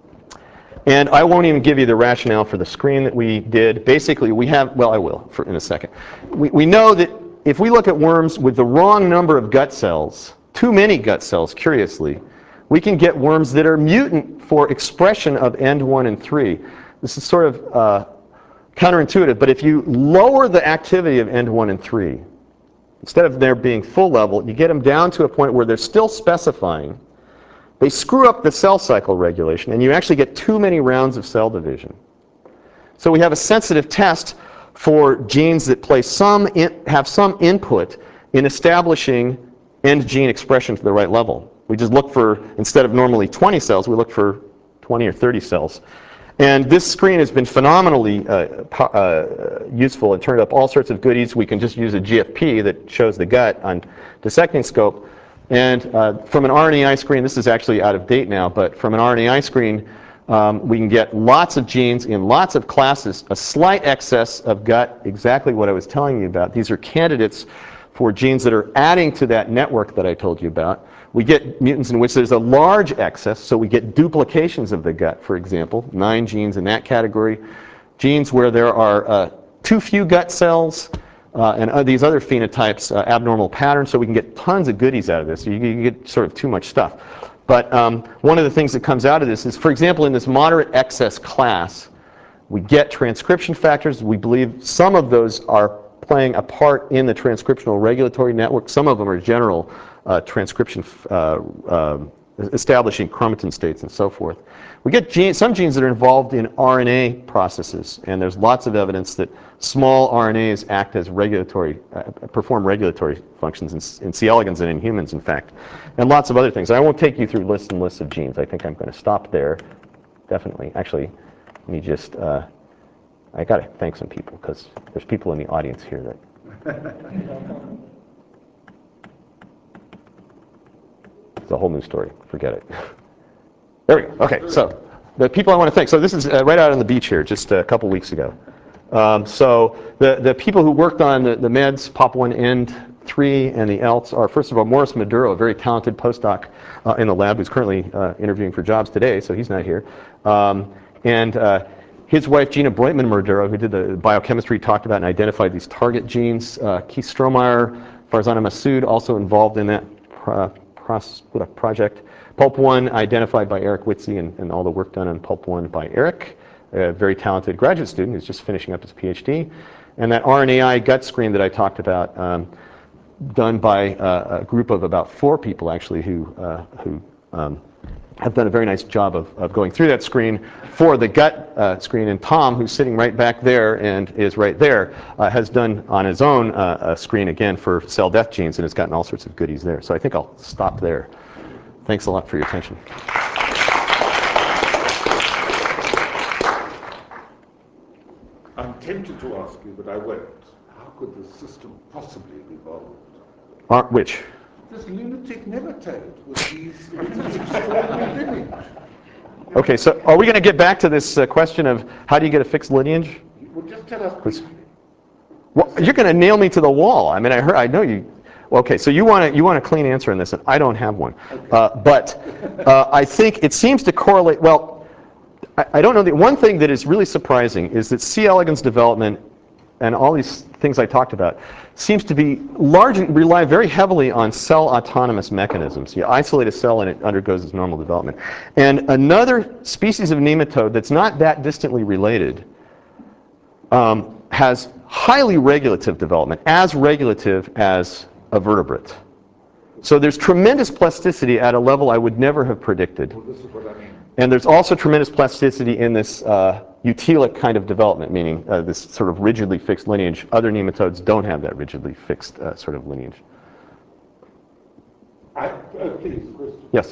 And I won't even give you the rationale for the screen that we did. Basically, we have, well, I will in a second. We know that if we look at worms with the wrong number of gut cells, too many gut cells, curiously, we can get worms that are mutant for expression of END1 and 3. This is sort of counterintuitive, but if you lower the activity of END1 and 3, instead of there being full level, you get them down to a point where they're still specifying. They screw up the cell cycle regulation, and you actually get too many rounds of cell division. So we have a sensitive test for genes that have some input in establishing end gene expression to the right level. We just look for, instead of normally 20 cells, we look for 20 or 30 cells. And this screen has been phenomenally useful. It turned up all sorts of goodies. We can just use a GFP that shows the gut on dissecting scope. And from an RNAi screen, this is actually out of date now, but from an RNAi screen, we can get lots of genes in lots of classes, a slight excess of gut, exactly what I was telling you about. These are candidates for genes that are adding to that network that I told you about. We get mutants in which there's a large excess, so we get duplications of the gut, for example, 9 genes in that category. Genes where there are too few gut cells, and these other phenotypes, abnormal patterns, so we can get tons of goodies out of this. You get sort of too much stuff. But one of the things that comes out of this is, for example, in this moderate excess class, we get transcription factors. We believe some of those are playing a part in the transcriptional regulatory network. Some of them are general transcription establishing chromatin states and so forth. We get some genes that are involved in RNA processes, and there's lots of evidence that small RNAs act as perform regulatory functions in C. elegans and in humans, in fact, and lots of other things. I won't take you through lists and lists of genes. I think I'm going to stop there, definitely. Actually, let me just, I got to thank some people, because there's people in the audience here that... It's a whole new story. Forget it. There we go. Okay, so the people I want to thank. So this is right out on the beach here, just a couple weeks ago. So the people who worked on the meds, POP1End3 and the ELTs are, first of all, Morris Maduro, a very talented postdoc in the lab who's currently interviewing for jobs today, so he's not here. And his wife, Gina Breitman Maduro, who did the biochemistry, talked about and identified these target genes. Keith Strohmeyer, Farzana Massoud, also involved in that project. PULP1 identified by Eric Witze and all the work done on PULP1 by Eric, a very talented graduate student who's just finishing up his PhD. And that RNAi gut screen that I talked about, done by a group of about 4 people actually who have done a very nice job of going through that screen for the gut screen. And Tom, who's sitting right back there and is right there, has done on his own a screen again for cell death genes, and has gotten all sorts of goodies there. So I think I'll stop there. Thanks a lot for your attention. I'm tempted to ask you, but I won't. How could the system possibly have evolved? Which? This lunatic nematode with these extraordinary lineage. Okay, so are we going to get back to this question of how do you get a fixed lineage? Well, just tell us briefly. Well, you're going to nail me to the wall. I mean, I know you. Okay, so you want a clean answer on this, and I don't have one. Okay. But I think it seems to correlate. Well, I don't know. The one thing that is really surprising is that C. elegans development and all these things I talked about seems to be rely very heavily on cell autonomous mechanisms. You isolate a cell and it undergoes its normal development. And another species of nematode that's not that distantly related has highly regulative development, as regulative as a vertebrate. So there's tremendous plasticity at a level I would never have predicted. Well, this is what I mean. And there's also tremendous plasticity in this eutelic kind of development, meaning this sort of rigidly fixed lineage. Other nematodes don't have that rigidly fixed sort of lineage. Please, question. Yes?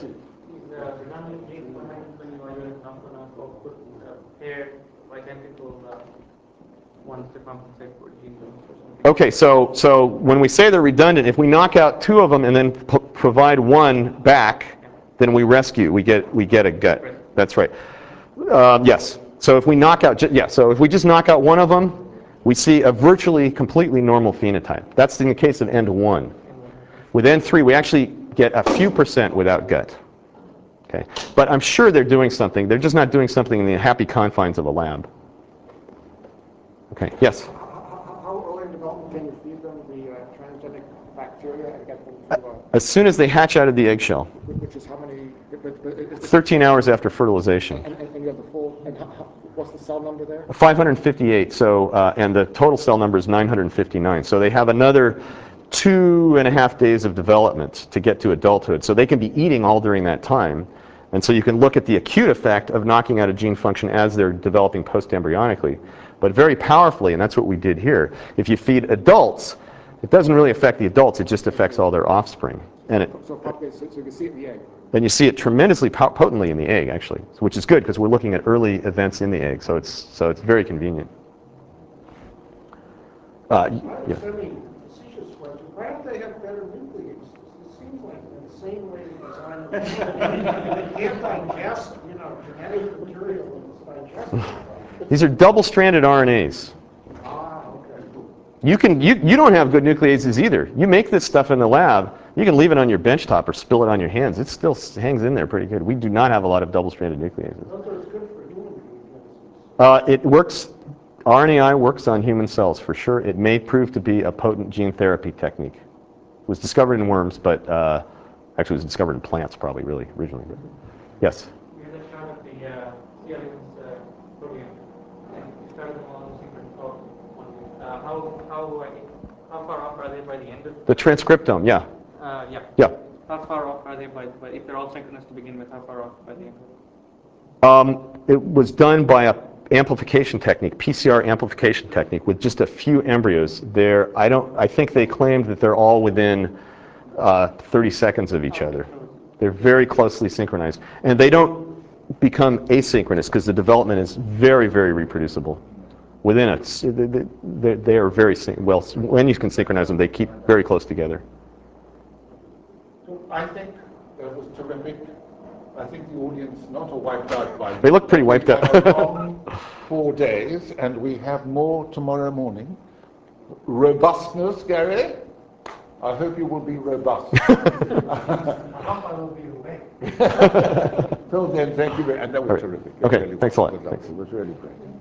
Okay, so when we say they're redundant, if we knock out 2 of them and then provide 1 back, then we rescue. We get a gut. That's right. Yes. So if we knock out, so if we just knock out 1 of them, we see a virtually completely normal phenotype. That's in the case of N1. With N3, we actually get a few % without gut. Okay, but I'm sure they're doing something. They're just not doing something in the happy confines of a lab. Okay. Yes. How early in development can you feed them the transgenic bacteria and get them to? As soon as they hatch out of the eggshell. Which is how many? 13 hours after fertilization. And you have the full. And what's the cell number there? 558. So and the total cell number is 959. So they have another 2.5 days of development to get to adulthood. So they can be eating all during that time. And so you can look at the acute effect of knocking out a gene function as they're developing post-embryonically, but very powerfully, and that's what we did here. If you feed adults, it doesn't really affect the adults, it just affects all their offspring. And so you can see it in the egg. And you see it tremendously potently in the egg, actually, which is good because we're looking at early events in the egg, so it's very convenient. Yeah. Facetious question. Why don't they have better nucleases? It seems like an insane way to design it. Can't digest, genetic material that's digestible. These are double-stranded RNAs. Okay. You don't have good nucleases either. You make this stuff in the lab, you can leave it on your benchtop or spill it on your hands. It still hangs in there pretty good. We do not have a lot of double-stranded nucleases. So it's good for human. It works. RNAi works on human cells for sure. It may prove to be a potent gene therapy technique. It was discovered in worms, but actually it was discovered in plants probably really originally. But yes? You had a shot at the C. elegans protein. You started them all in secret code. How far off are they by the end of The transcriptome, yeah. Yeah. Yeah. How far off are they if they're all synchronous to begin with, how far off by the end? It was done by a amplification technique, PCR amplification technique, with just a few embryos. I think they claimed that they're all within 30 seconds of each other. They're very closely synchronized. And they don't become asynchronous because the development is very, very reproducible. Within it, they are very, well, when you can synchronize them, they keep very close together. So I think that was terrific. I think the audience not all wiped out by They look pretty wiped out. We've had a long 4 days, and we have more tomorrow morning. Robustness, Gary? I hope you will be robust. I hope I will be awake. Till then, thank you very much. And that was terrific. Okay, Really thanks a lot. was lovely. Thanks. It was really great.